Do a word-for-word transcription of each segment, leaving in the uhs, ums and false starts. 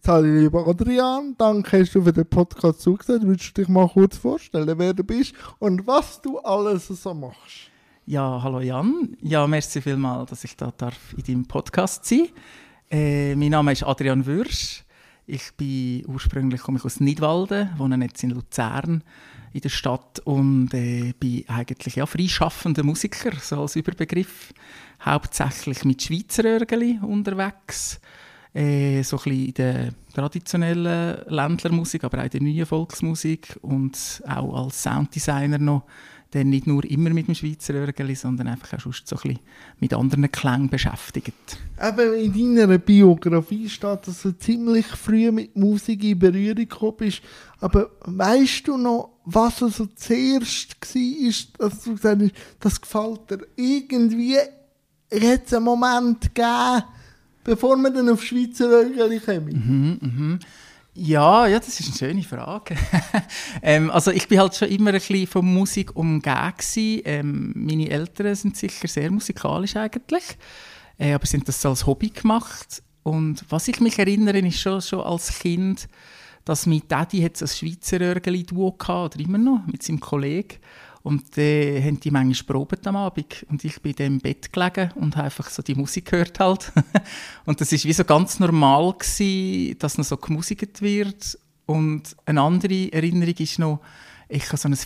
Hallo lieber Adrian, danke, dass du für den Podcast zugesagt. Willst du dich mal kurz vorstellen, wer du bist und was du alles so machst? Ja, hallo Jan. Ja, merci vielmals, dass ich da darf in deinem Podcast sein. Äh, mein Name ist Adrian Würsch. Ich bin ursprünglich komme ich aus Nidwalden, wohne jetzt in Luzern in der Stadt und äh, bin eigentlich ja freischaffender Musiker, so als Überbegriff. Hauptsächlich mit Schweizer Örgeli unterwegs. Äh, so ein bisschen in der traditionellen Ländlermusik, aber auch in der neuen Volksmusik und auch als Sounddesigner noch, der nicht nur immer mit dem Schweizer Örgeli, sondern einfach auch sonst so ein bisschen mit anderen Klängen beschäftigt. Eben in deiner Biografie steht, dass du ziemlich früh mit Musik in Berührung gekommen bist. Aber weißt du noch, was so zuerst war, dass du gesagt hast, das gefällt dir irgendwie, hat es einen Moment gegeben, bevor wir dann auf Schweizer Örgeli kommen? Mhm, mhm. Ja, ja, das ist eine schöne Frage. ähm, also ich bin halt schon immer ein bisschen von Musik umgeben gewesen. Ähm, meine Eltern sind sicher sehr musikalisch eigentlich, äh, aber sind das so als Hobby gemacht. Und was ich mich erinnere, ist schon, schon als Kind, dass mein Daddy hat ein Schweizer Örgeli-Duo hatte, oder immer noch, mit seinem Kollegen. Und dann äh, haben die manchmal probiert am Abend. Und ich bin dann im Bett gelegen und habe einfach so die Musik gehört halt. Und das war wie so ganz normal gewesen, dass noch so gemusikt wird. Und eine andere Erinnerung ist noch, ich hatte so ein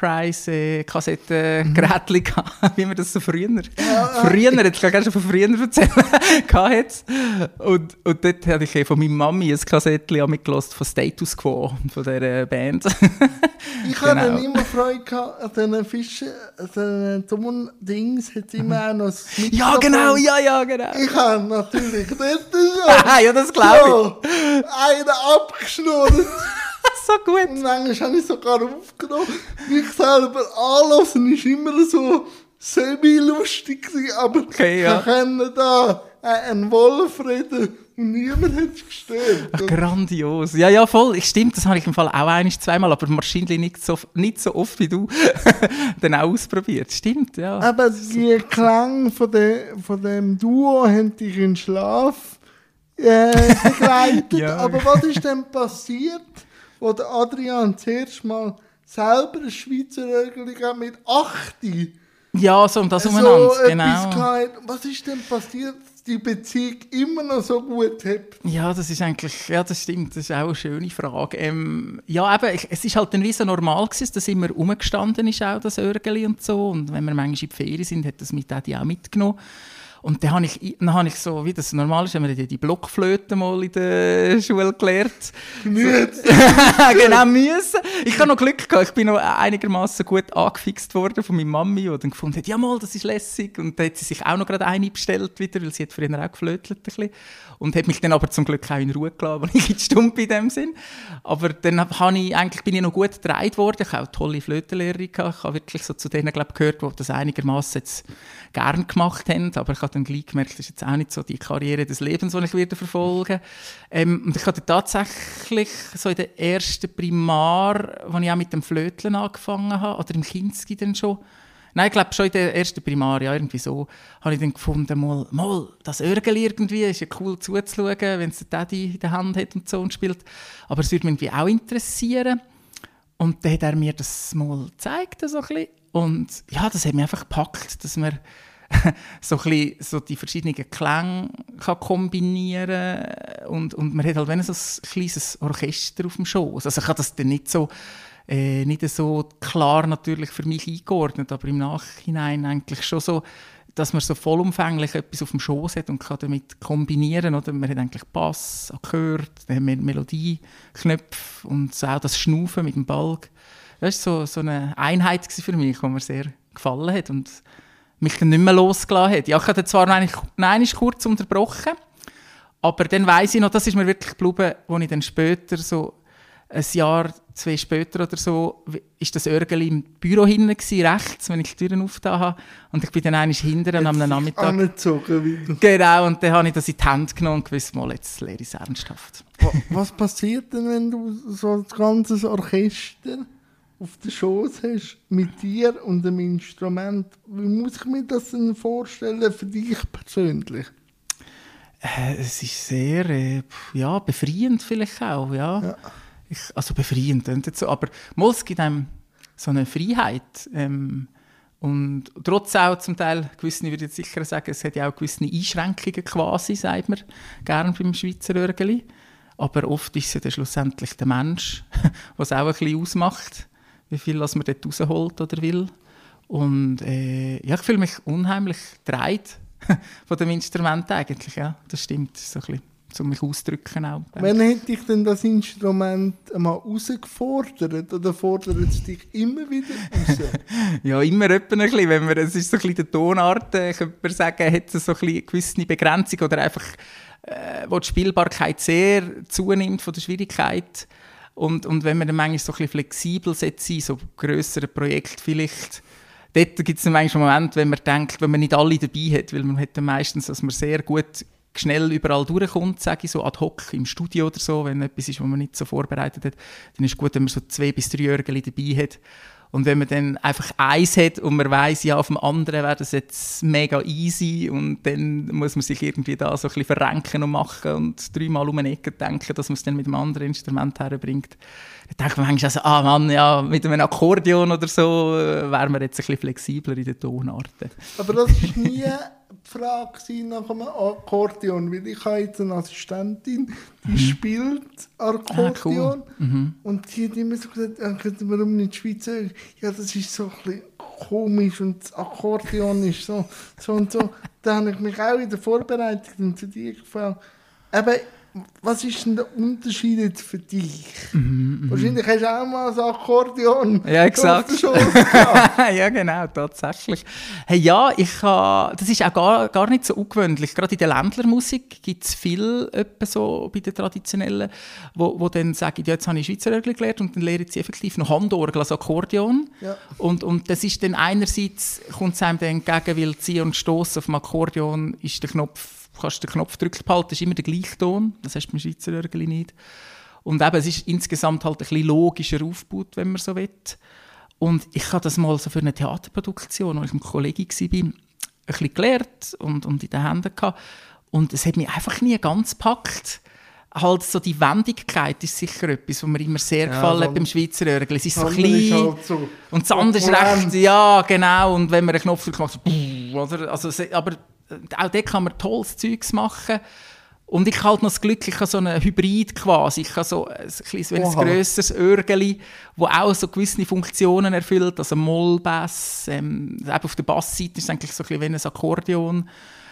Fisher-Price-Kassettengerät, äh, mhm. wie man das so früher, ja, früher, jetzt kann ich schon von früher erzählen, hatte. Und, und dort habe ich von meiner Mami ein Kassettchen mitgehört von Status Quo, von dieser Band. Ich hatte genau. immer Freude an diesen Fischen, an diesen Dings, hat es immer auch noch das Mikrofon. Ja, genau, ja, ja, genau. Ich habe natürlich dort schon. Ja, das glaube ich. Einen abgeschnurrt. So gut. Und manchmal habe ich sogar aufgenommen. Mich selber anlassen ist immer so semi-lustig gewesen, aber okay, ja. wir können da einen Wolf reden und niemand hat es gestört. Ach, grandios. Ja, ja, voll. Stimmt, das habe ich im Fall auch ein-, zweimal, aber wahrscheinlich nicht so, nicht so oft wie du dann auch ausprobiert. Stimmt, ja. Aber die Klang von, de, von dem Duo haben dich in Schlaf äh, begleitet. Ja. Aber was ist denn passiert, wo der Adrian zuerst mal selber ein Schweizer Örgeli mit achtzig Ja, so um das umeinander, so genau. Was ist denn passiert, dass die Beziehung immer noch so gut hat? Ja, das ist eigentlich, ja, das stimmt, das ist auch eine schöne Frage. Ähm, ja, eben, ich, es ist halt dann wie so normal gewesen, dass immer rumgestanden ist, auch das Örgeli und so. Und wenn wir manchmal in die Ferien sind, hat das mit Daddy auch mitgenommen. Und dann habe ich, dann habe ich so, wie das normal ist, haben wir die Blockflöte mal in der Schule gelernt. Müssen. Genau, müssen. Ich habe noch Glück gehabt. Ich bin noch einigermaßen gut angefixt worden von meiner Mami, die dann gefunden hat, ja mal, das ist lässig. Und dann hat sie sich auch noch gerade eine bestellt wieder, weil sie hat früher auch geflötelt ein bisschen. Und hat mich dann aber zum Glück auch in Ruhe gelassen, weil ich jetzt stumm bin in dem Sinn. Aber dann habe ich, eigentlich bin ich noch gut gedreht worden. Ich habe auch tolle Flötenlehrerin gehabt. Ich habe wirklich so zu denen, glaube ich, gehört, die das einigermaßen jetzt gern gemacht haben. Aber ich habe dann gleich gemerkt, das ist jetzt auch nicht so die Karriere des Lebens, die ich wieder verfolgen. Ähm, und ich hatte tatsächlich so in der ersten Primar, als ich auch mit dem Flöteln angefangen habe, oder im Kinski dann schon, nein, ich glaube schon in der ersten Primar, ja, irgendwie so, habe ich dann gefunden, mal, mal das Örgeli irgendwie, ist ja cool zuzuschauen, wenn es der Daddy in der Hand hat und so und spielt. Aber es würde mich irgendwie auch interessieren. Und dann hat er mir das mal gezeigt, so ein bisschen. Und ja, das hat mich einfach gepackt, dass man so, ein bisschen, so die verschiedenen Klänge kann kombinieren kann. Und, und man hat halt wenn so ein kleines Orchester auf dem Schoß. Also ich habe das dann nicht so, äh, nicht so klar natürlich für mich eingeordnet, aber im Nachhinein eigentlich schon so, dass man so vollumfänglich etwas auf dem Schoß hat und kann damit kombinieren. Oder? Man hat eigentlich Bass, gehört, dann haben wir Melodieknöpfe und so auch das Schnaufen mit dem Balg. Das war so, so eine Einheit für mich, die mir sehr gefallen hat und mich dann nicht mehr losgelassen hat. Ja, ich habe zwar nein, nein, ist kurz unterbrochen, aber dann weiss ich noch, das ist mir wirklich geblieben, als ich dann später, so ein Jahr, zwei später oder so, ist das Örgeli im Büro hinten gewesen, rechts, wenn ich die Türen aufgetan habe. Und ich bin dann einmal hinterher am Nachmittag angezogen wieder. Genau, und dann habe ich das in die Hand genommen und gewusst, mal, jetzt lehre ich es ernsthaft. Was passiert denn, wenn du so ein ganzes Orchester auf den Schoß hast, mit dir und dem Instrument? Wie muss ich mir das denn vorstellen für dich persönlich? Äh, es ist sehr äh, ja, befreiend vielleicht auch. Ja. Ja. Ich, also befreiend, nicht so, aber mal, es gibt einem so eine Freiheit. Ähm, und trotz auch zum Teil, gewisse, ich würde jetzt sicher sagen, es hat ja auch gewisse Einschränkungen quasi, sagt man gerne beim Schweizer Örgeli. Aber oft ist es ja dann schlussendlich der Mensch, was auch ein bisschen ausmacht, wie viel man dort rausholt oder will. Und äh, ja, ich fühle mich unheimlich getragen von dem Instrument eigentlich, ja, das stimmt, so ein bisschen, um mich auszudrücken auch. Wann hätte ich denn das Instrument einmal herausgefordert oder fordert es dich immer wieder raus? Ja, immer etwa ein bisschen, wenn man, es ist so ein bisschen der Tonart, äh, könnte man sagen, hat es so ein bisschen eine gewisse Begrenzung oder einfach, äh, wo die Spielbarkeit sehr zunimmt von der Schwierigkeit und, und wenn man dann manchmal so ein bisschen flexibel sein sollte, so grössere Projekte vielleicht. Dort gibt es manchmal einen Moment, wenn man denkt, wenn man nicht alle dabei hat, weil man hat dann meistens, dass man sehr gut schnell überall durchkommt, sage ich so, ad hoc im Studio oder so, wenn etwas ist, was man nicht so vorbereitet hat, dann ist es gut, wenn man so zwei bis drei Örgeli dabei hat. Und wenn man dann einfach eins hat und man weiss, ja, auf dem anderen wäre das jetzt mega easy und dann muss man sich irgendwie da so ein bisschen verrenken und machen und dreimal um eine Ecke denken, dass man es dann mit einem anderen Instrument herbringt. Dann denkt man manchmal also, ah Mann, ja, mit einem Akkordeon oder so äh, wären wir jetzt ein bisschen flexibler in den Tonarten. Aber das war nie die Frage nach einem Akkordeon, weil ich habe jetzt eine Assistentin, die mhm. spielt Akkordeon. Ah, cool. mhm. Und die hat immer so gesagt, warum nicht Schweizer? Ja, das ist so ein bisschen komisch und das Akkordeon ist so, so und so. Da habe ich mich auch in der Vorbereitung und zu dir gefragt, aber was ist denn der Unterschied jetzt für dich? Mm-hmm. Wahrscheinlich hast du auch mal ein Akkordeon. Ja, exakt. Ja, genau, tatsächlich. Hey, ja, ich ha, das ist auch gar, gar nicht so ungewöhnlich. Gerade in der Ländlermusik gibt es viel, so bei den traditionellen, wo, wo dann sagen, ja, jetzt habe ich Schweizer Örgel gelernt und dann lehren sie effektiv noch Handorgel, also Akkordeon. Ja. Und, und das ist dann einerseits, kommt es einem dann entgegen, weil Ziehen und Stossen auf dem Akkordeon ist der Knopf, du kannst den Knopf drücken behalten, ist immer der gleiche Ton. Das hast du beim Schweizer Örgeli nicht. Und eben, es ist insgesamt halt ein bisschen logischer aufgebaut, wenn man so will. Und ich habe das mal so für eine Theaterproduktion, als ich mit einem Kollegen war, ein bisschen gelernt und, und in den Händen gehabt. Und es hat mich einfach nie ganz gepackt. Halt so die Wendigkeit ist sicher etwas, was mir immer sehr gefallen hat, ja, beim Schweizer Örgel. Es ist so klein halt so und das andere ist recht, ja genau, und wenn man einen Knopf drückt, macht es so, oder? Also, aber auch dort kann man tolles Zeugs machen. Und ich habe halt noch das Glück, ich habe so einen Hybrid quasi. Ich habe so ein, ein, ein grösseres Örgeli, das auch so gewisse Funktionen erfüllt, also Mollbass. Ähm, auf der Bassseite ist es eigentlich so ein bisschen wie ein Akkordeon.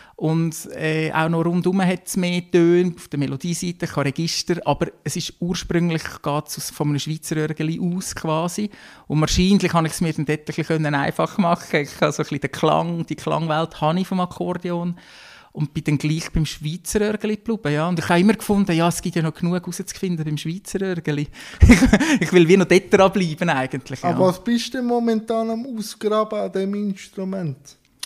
Und äh, auch noch rundherum hat es mehr Töne, auf der Melodieseite, kein Register, aber es ist ursprünglich, geht es von einem Schweizer Örgeli aus quasi. Und wahrscheinlich kann ich es mir dann dort ein bisschen einfach machen. Ich habe so ein bisschen den Klang, die Klangwelt habe ich vom Akkordeon und bin dann gleich beim Schweizer Örgeli geblieben. Ja. Und ich habe immer gefunden, ja, es gibt ja noch genug herauszufinden beim Schweizer Örgeli. Ich will wie noch dort dranbleiben eigentlich. Ja. Aber was bist du denn momentan am Ausgraben an diesem Instrument?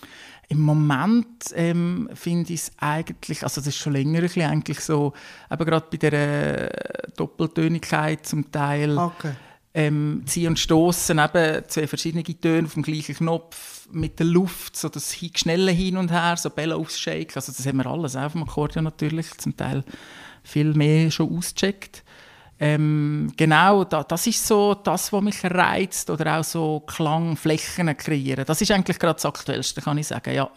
Im Moment ähm, finde ich es eigentlich, also das ist schon länger ein bisschen eigentlich so, aber gerade bei der Doppeltönigkeit zum Teil, okay. ähm, Ziehen und Stossen, eben zwei verschiedene Töne auf dem gleichen Knopf, mit der Luft, so das schnelle Hin und Her, so Bälle aufshake, also das haben wir alles, auch vom Akkordeon natürlich, zum Teil viel mehr schon ausgecheckt. Ähm, genau, da, das ist so das, was mich reizt, oder auch so Klangflächen kreieren. Das ist eigentlich gerade das Aktuellste, kann ich sagen, ja.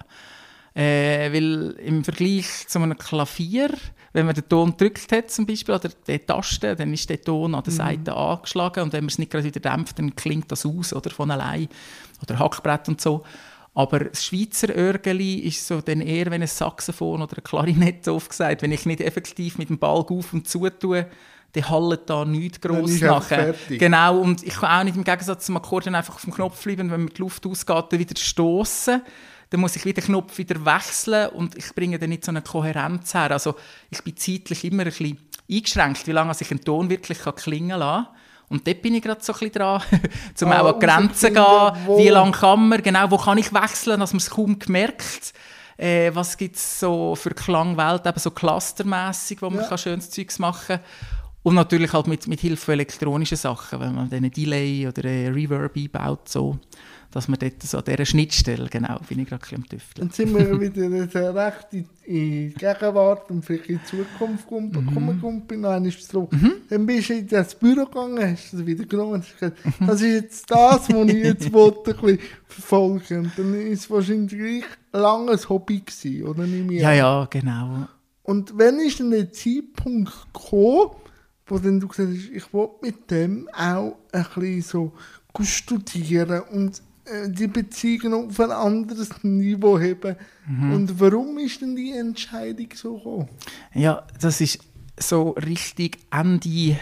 Äh, weil im Vergleich zu einem Klavier, wenn man den Ton gedrückt hat zum Beispiel, oder die Taste, dann ist der Ton an der Seite mhm. angeschlagen und wenn man es nicht gerade wieder dämpft, dann klingt das aus, oder, von allein. Oder Hackbrett und so. Aber das Schweizer Örgeli ist so dann eher wie ein Saxophon oder eine Klarinette, oft gesagt. Wenn ich nicht effektiv mit dem Balg auf und zu tue, dann hallt da nichts gross nachher. Genau, und ich kann auch nicht im Gegensatz zum Akkordeon einfach auf dem Knopf bleiben, wenn mir die Luft ausgeht, dann wieder stossen. Dann muss ich wieder den Knopf wieder wechseln und ich bringe dann nicht so eine Kohärenz her. Also ich bin zeitlich immer ein bisschen eingeschränkt, wie lange ich einen Ton wirklich klingen lassen kann. Und dort bin ich gerade so ein bisschen dran, um ah, auch an die Grenzen zu gehen. Wie lange kann man, genau, wo kann ich wechseln, dass man es kaum gemerkt. Äh, was gibt es so für Klangwelt, eben so clustermässig, wo man ja. schönes Zeugs machen kann. Und natürlich halt mit, mit Hilfe von elektronischen Sachen, wenn man dann einen Delay oder einen Reverb einbaut, so, dass man dort so an dieser Schnittstelle, genau, bin ich gerade ein bisschen am Tüfteln. Dann sind wir wieder so recht in die Gegenwart und vielleicht in die Zukunft gekommen. Mhm. Dann ist es so, mhm. dann bist du in das Büro gegangen, hast du wieder genommen und hast gesagt, mhm. das ist jetzt das, was ich jetzt wollte, ein bisschen verfolgen. Und dann ist es wahrscheinlich gleich ein langes Hobby gewesen, oder nicht mehr? Ja, ja, genau. Und wann ist denn der Zeitpunkt gekommen, wo dann du gesagt hast, ich will mit dem auch ein bisschen so studieren und äh, die Beziehungen auf ein anderes Niveau haben. Mhm. Und warum ist denn die Entscheidung so gekommen? Ja, das ist so richtig Ende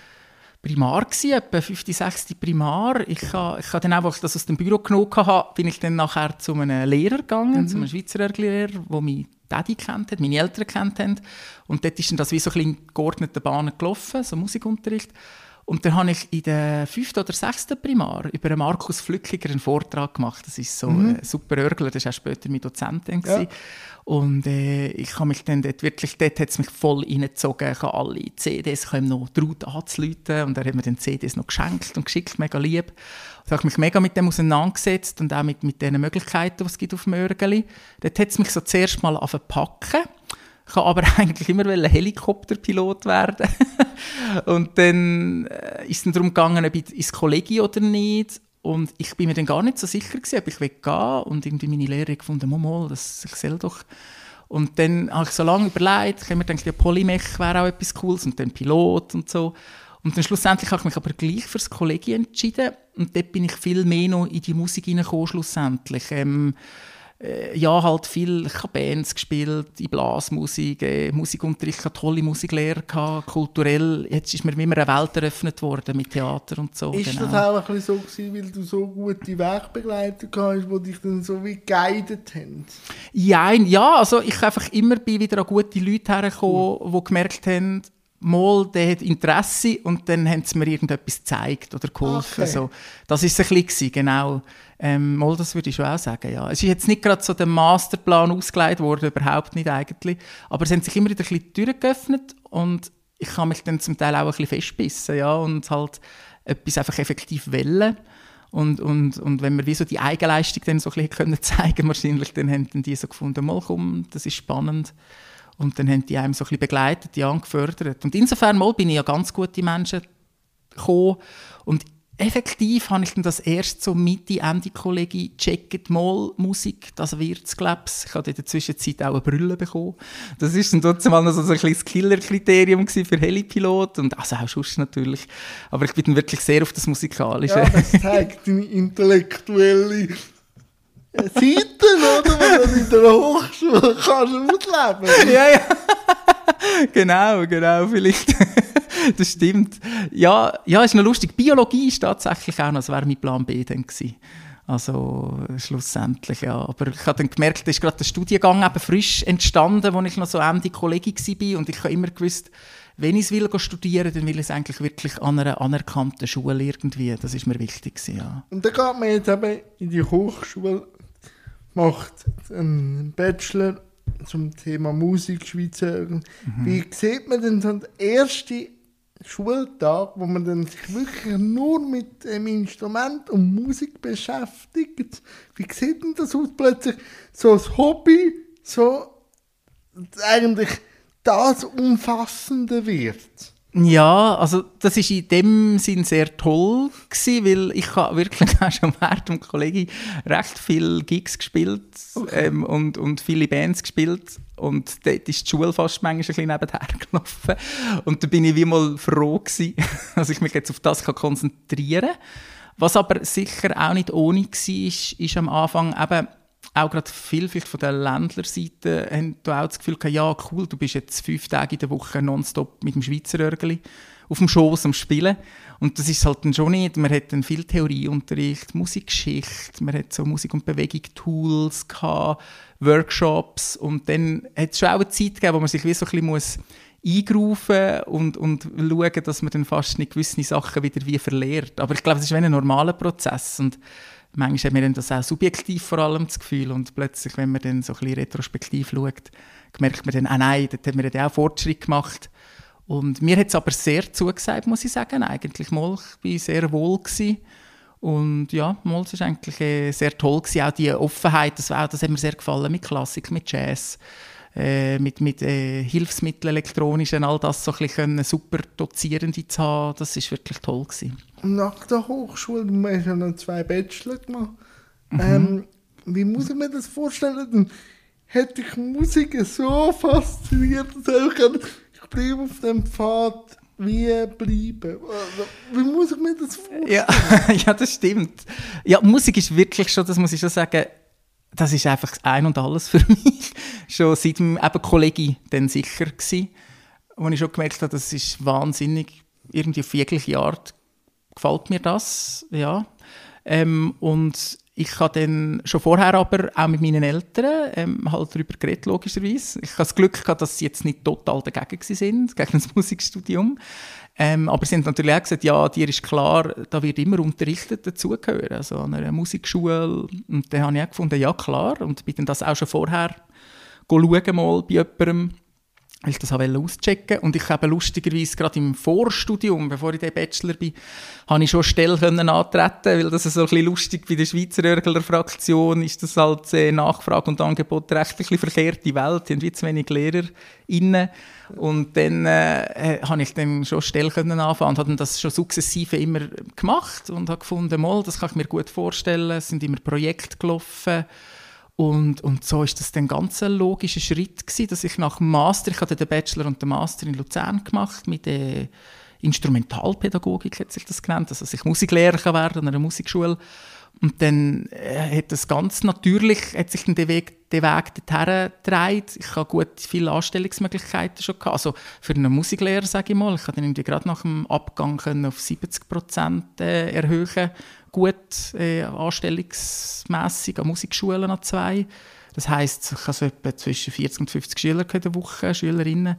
Primar gewesen, etwa fünfte, sechste Primar. Ich habe ich ha dann einfach das aus dem Büro genommen, hatte, bin ich dann nachher zu einem Lehrer gegangen, mhm. zu einem Schweizer Örgli-Lehrer, der mich Daddy kennt hat, meine Eltern kennt haben. Und dort ist dann das wie so ein bisschen in geordneten Bahnen gelaufen, so Musikunterricht. Und dann habe ich in der fünften oder sechsten Primar über Markus Flückiger einen Vortrag gemacht. Das ist so mhm. ein super Örgler, das war auch später mein Dozent. Ja. Und äh, ich habe mich dann dort wirklich, dort hat es mich voll reingezogen. Ich habe alle C Ds, ich habe ihm noch traut anzuleuten und er hat mir dann C Ds noch geschenkt und geschickt, mega lieb. Da habe ich mich mega mit dem auseinandergesetzt und auch mit, mit den Möglichkeiten, die es gibt auf dem Örgeli. Dort hat es mich so zuerst mal packen. Ich wollte aber eigentlich immer Helikopterpilot werden. Und dann äh, ist es darum gegangen, ob ich ins Kollegium oder nicht. Und ich bin mir dann gar nicht so sicher gewesen, ob ich gehen will. Und irgendwie meine Lehrerin gefunden, mal, mal, das ich soll doch. Und dann habe ich so lange überlegt, ich habe mir gedacht, ja, Polymech wäre auch etwas Cooles und dann Pilot und so. Und dann schlussendlich habe ich mich aber gleich für das Kollegium entschieden. Und dort bin ich viel mehr noch in die Musik hineingekommen, schlussendlich. Ähm, äh, ja, halt viel, ich habe Bands gespielt, in Blasmusik, äh, Musikunterricht, ich hatte tolle Musiklehrer gehabt, kulturell. Jetzt ist mir immer eine Welt eröffnet worden mit Theater und so. Ist genau. Das auch ein bisschen so gewesen, weil du so gute Wegbegleiter hast, die dich dann so wie geguidet haben? Ja, ja, also ich einfach immer bin wieder an gute Leute hergekommen, mhm. die gemerkt haben, mal, der hat Interesse und dann haben sie mir irgendetwas gezeigt oder geholfen. Okay. So, das war es ein bisschen, genau. Ähm, mal, das würde ich schon auch sagen, ja. Es ist jetzt nicht gerade so der Masterplan ausgelegt worden, überhaupt nicht eigentlich. Aber es haben sich immer wieder ein bisschen die Türen geöffnet und ich kann mich dann zum Teil auch ein bisschen festbissen, ja, und halt etwas einfach effektiv wählen. Und, und, und wenn wir wie so die Eigenleistung dann so ein bisschen können zeigen wahrscheinlich, dann haben dann die so gefunden, mal komm, das ist spannend. Und dann haben die einem so ein bisschen begleitet, die angefördert. Und insofern mal bin ich ja ganz gute Menschen gekommen. Und effektiv habe ich dann das erst so Mitte, Ende Kollegie gecheckt, mal Musik, das wird's, glaub's. Ich habe in der Zwischenzeit auch eine Brille bekommen. Das war dann trotzdem mal noch so ein kleines Killer-Kriterium für Helipilot und also auch sonst natürlich. Aber ich bin dann wirklich sehr auf das Musikalische. Ja, das zeigt deine intellektuelle Seiten, oder? Wenn du in der Hochschule kannst ausleben. Ja, ja. Genau, genau, vielleicht. Das stimmt. Ja, ja, ist noch lustig. Biologie ist tatsächlich auch noch, das wäre mein Plan B dann gewesen. Also schlussendlich, ja. Aber ich habe dann gemerkt, da ist gerade der Studiengang eben frisch entstanden, als ich noch so Ende Kollegie war. Und ich habe immer gewusst, wenn ich es will studieren, dann will ich es eigentlich wirklich an einer anerkannten Schule irgendwie. Das ist mir wichtig gewesen, ja. Und dann geht man jetzt eben in die Hochschule, macht einen Bachelor zum Thema Musik, Schweizer. Mhm. Wie sieht man denn so den ersten Schultag, wo man dann sich wirklich nur mit dem Instrument und Musik beschäftigt? Wie sieht denn das aus? Plötzlich so ein Hobby, so eigentlich das Umfassende wird. Ja, also das war in dem Sinn sehr toll gewesen, weil ich habe wirklich auch schon während dem Kollegi recht viele Gigs gespielt okay. ähm, und, und viele Bands gespielt und dort ist die Schule fast manchmal ein bisschen nebenher gelaufen und da bin ich wie mal froh gewesen, dass ich mich jetzt auf das konzentrieren kann. Was aber sicher auch nicht ohne war, ist, ist am Anfang eben auch gerade viel, viel von der Ländlerseite haben da auch das Gefühl gehabt, ja cool, du bist jetzt fünf Tage in der Woche nonstop mit dem Schweizer Örgeli auf dem Schoss am Spielen. Und das ist halt dann schon nicht. Man hat dann viel Theorieunterricht, Musikgeschichte, man hat so Musik- und Bewegung-Tools gehabt, Workshops und dann hat es schon auch eine Zeit gegeben, wo man sich wie so ein bisschen muss eingrufen und, und schauen, dass man dann fast nicht gewisse Sachen wieder wie verliert. Aber ich glaube, es ist wie ein normaler Prozess und manchmal hat man dann das auch subjektiv vor allem das Gefühl und plötzlich, wenn man dann so ein bisschen retrospektiv schaut, merkt man dann, ah nein, dort hat man ja auch Fortschritt gemacht. Und mir hat es aber sehr zugesagt, muss ich sagen. Eigentlich mal, ich war sehr wohl gewesen. Und ja, mal, es war eigentlich äh, sehr toll gewesen. Auch die Offenheit, das, auch, das hat mir sehr gefallen, mit Klassik, mit Jazz, äh, mit, mit äh, Hilfsmitteln, elektronischen, all das so ein bisschen super Dozierende zu haben. Das war wirklich toll gewesen. Nach der Hochschule, du hast ja noch zwei Bachelor gemacht. Mhm. Ähm, wie muss ich mir das vorstellen? Dann hätte ich Musik so fasziniert, dass ich ich bleibe auf dem Pfad wie bleiben. Wie muss ich mir das vorstellen? Ja, ja, das stimmt. Ja, Musik ist wirklich schon, das muss ich schon sagen, das ist einfach ein und alles für mich. Schon seit dem eben Kollegi dann sicher gewesen, wo ich schon gemerkt habe, das ist wahnsinnig, irgendwie auf jegliche Art gefällt mir das, ja. Ähm, und ich habe dann schon vorher aber auch mit meinen Eltern ähm, halt darüber geredet, logischerweise. Ich habe das Glück gehabt, dass sie jetzt nicht total dagegen waren, gegen das Musikstudium. Ähm, aber sie haben natürlich auch gesagt, ja, dir ist klar, da wird immer unterrichtet dazugehören, also an einer Musikschule. Und dann habe ich auch gefunden, ja klar, und bin dann das auch schon vorher schauen mal bei jemandem, weil ich das auschecken wollte. Und ich habe lustigerweise gerade im Vorstudium, bevor ich den Bachelor bin, habe ich schon Stelle können antreten, weil das ist so ein bisschen lustig bei der Schweizer Örgler Fraktion ist das halt äh, Nachfrage und Angebot recht ein bisschen verkehrte Welt. Die haben wie zu wenig LehrerInnen. Und dann äh, habe ich dann schon Stelle können anfangen und habe das schon sukzessive immer gemacht und habe gefunden, mal, das kann ich mir gut vorstellen. Es sind immer Projekte gelaufen. Und, und so ist das dann ganz ein logischer Schritt gewesen, dass ich nach dem Master, ich hatte den Bachelor und den Master in Luzern gemacht, mit der Instrumentalpädagogik hat sich das genannt, also dass ich Musiklehrer kann werden an einer Musikschule. Und dann äh, hat das ganz natürlich, hat sich dann der Weg, der Weg dorthin getragen. Ich habe gut viele Anstellungsmöglichkeiten schon gehabt. Also für einen Musiklehrer, sage ich mal, ich konnte dann irgendwie gerade nach dem Abgang können auf siebzig Prozent äh, erhöhen, gut äh, anstellungsmässig an Musikschulen an zwei. Das heisst, ich habe so etwa zwischen vierzig und fünfzig Schüler in der Woche, Schülerinnen.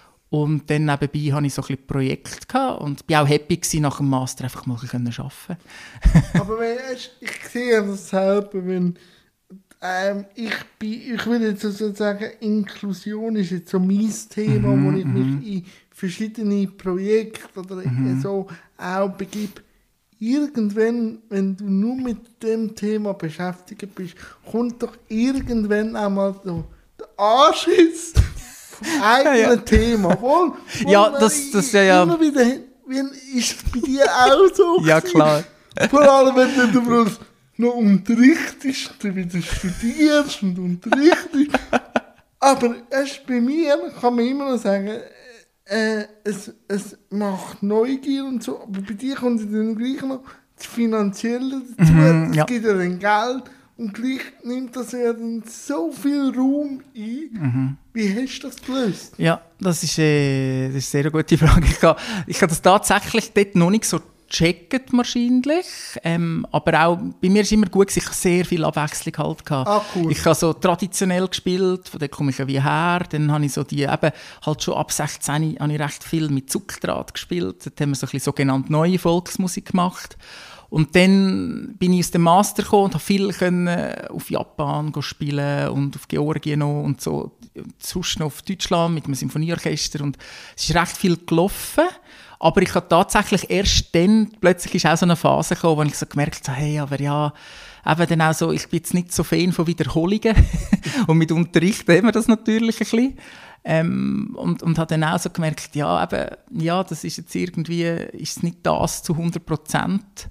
Und dann nebenbei hatte ich so ein bisschen Projekte gehabt und war auch happy gewesen, nach dem Master einfach mal ein bisschen arbeiten. Aber wenn, ich sehe das selber, wenn ähm, ich bin, ich würde jetzt so sagen, Inklusion ist jetzt so mein Thema, mm-hmm, wo ich mich mm-hmm. in verschiedene Projekte oder mm-hmm. so auch begebe. Irgendwann, wenn du nur mit dem Thema beschäftigt bist, kommt doch irgendwann einmal so der Anschiss vom eigenen ja, ja. Thema. Wohl, wohl ja, das, das ja, ja. Immer wieder, wie ist es bei dir auch so? Ja, klar. Vor allem, wenn du noch unterrichtest, du wieder studierst und unterrichtest. Aber erst bei mir kann man immer noch sagen, äh, es, es macht Neugier und so, aber bei dir kommt dann gleich noch das Finanzielle dazu, mhm, es ja. gibt ja dann Geld und gleich nimmt das ja dann so viel Raum ein. Mhm. Wie hast du das gelöst? Ja, das ist, äh, das ist eine sehr gute Frage. Ich habe, ich habe das tatsächlich dort noch nicht so gecheckt wahrscheinlich, ähm, aber auch bei mir ist immer gut gewesen, ich habe sehr viel Abwechslung halt gehabt. Ah, cool. Ich habe so traditionell gespielt, von da komme ich ja wie her, dann habe ich so die, eben, halt schon ab sechzehn habe ich recht viel mit Zuckdraht gespielt, dort haben wir so ein bisschen sogenannte neue Volksmusik gemacht. Und dann bin ich aus dem Master gekommen und habe viel können auf Japan spielen und auf Georgien noch und so, sonst noch auf Deutschland mit einem Symphonieorchester und es ist recht viel gelaufen. Aber ich habe tatsächlich erst dann, plötzlich ist auch so eine Phase gekommen, wo ich so gemerkt habe, hey, aber ja, eben dann auch so, ich bin jetzt nicht so Fan von Wiederholungen und mit Unterricht haben wir das natürlich ein bisschen. Ähm, und, und habe dann auch so gemerkt, ja, eben, ja, das ist jetzt irgendwie, ist nicht das zu hundert Prozent.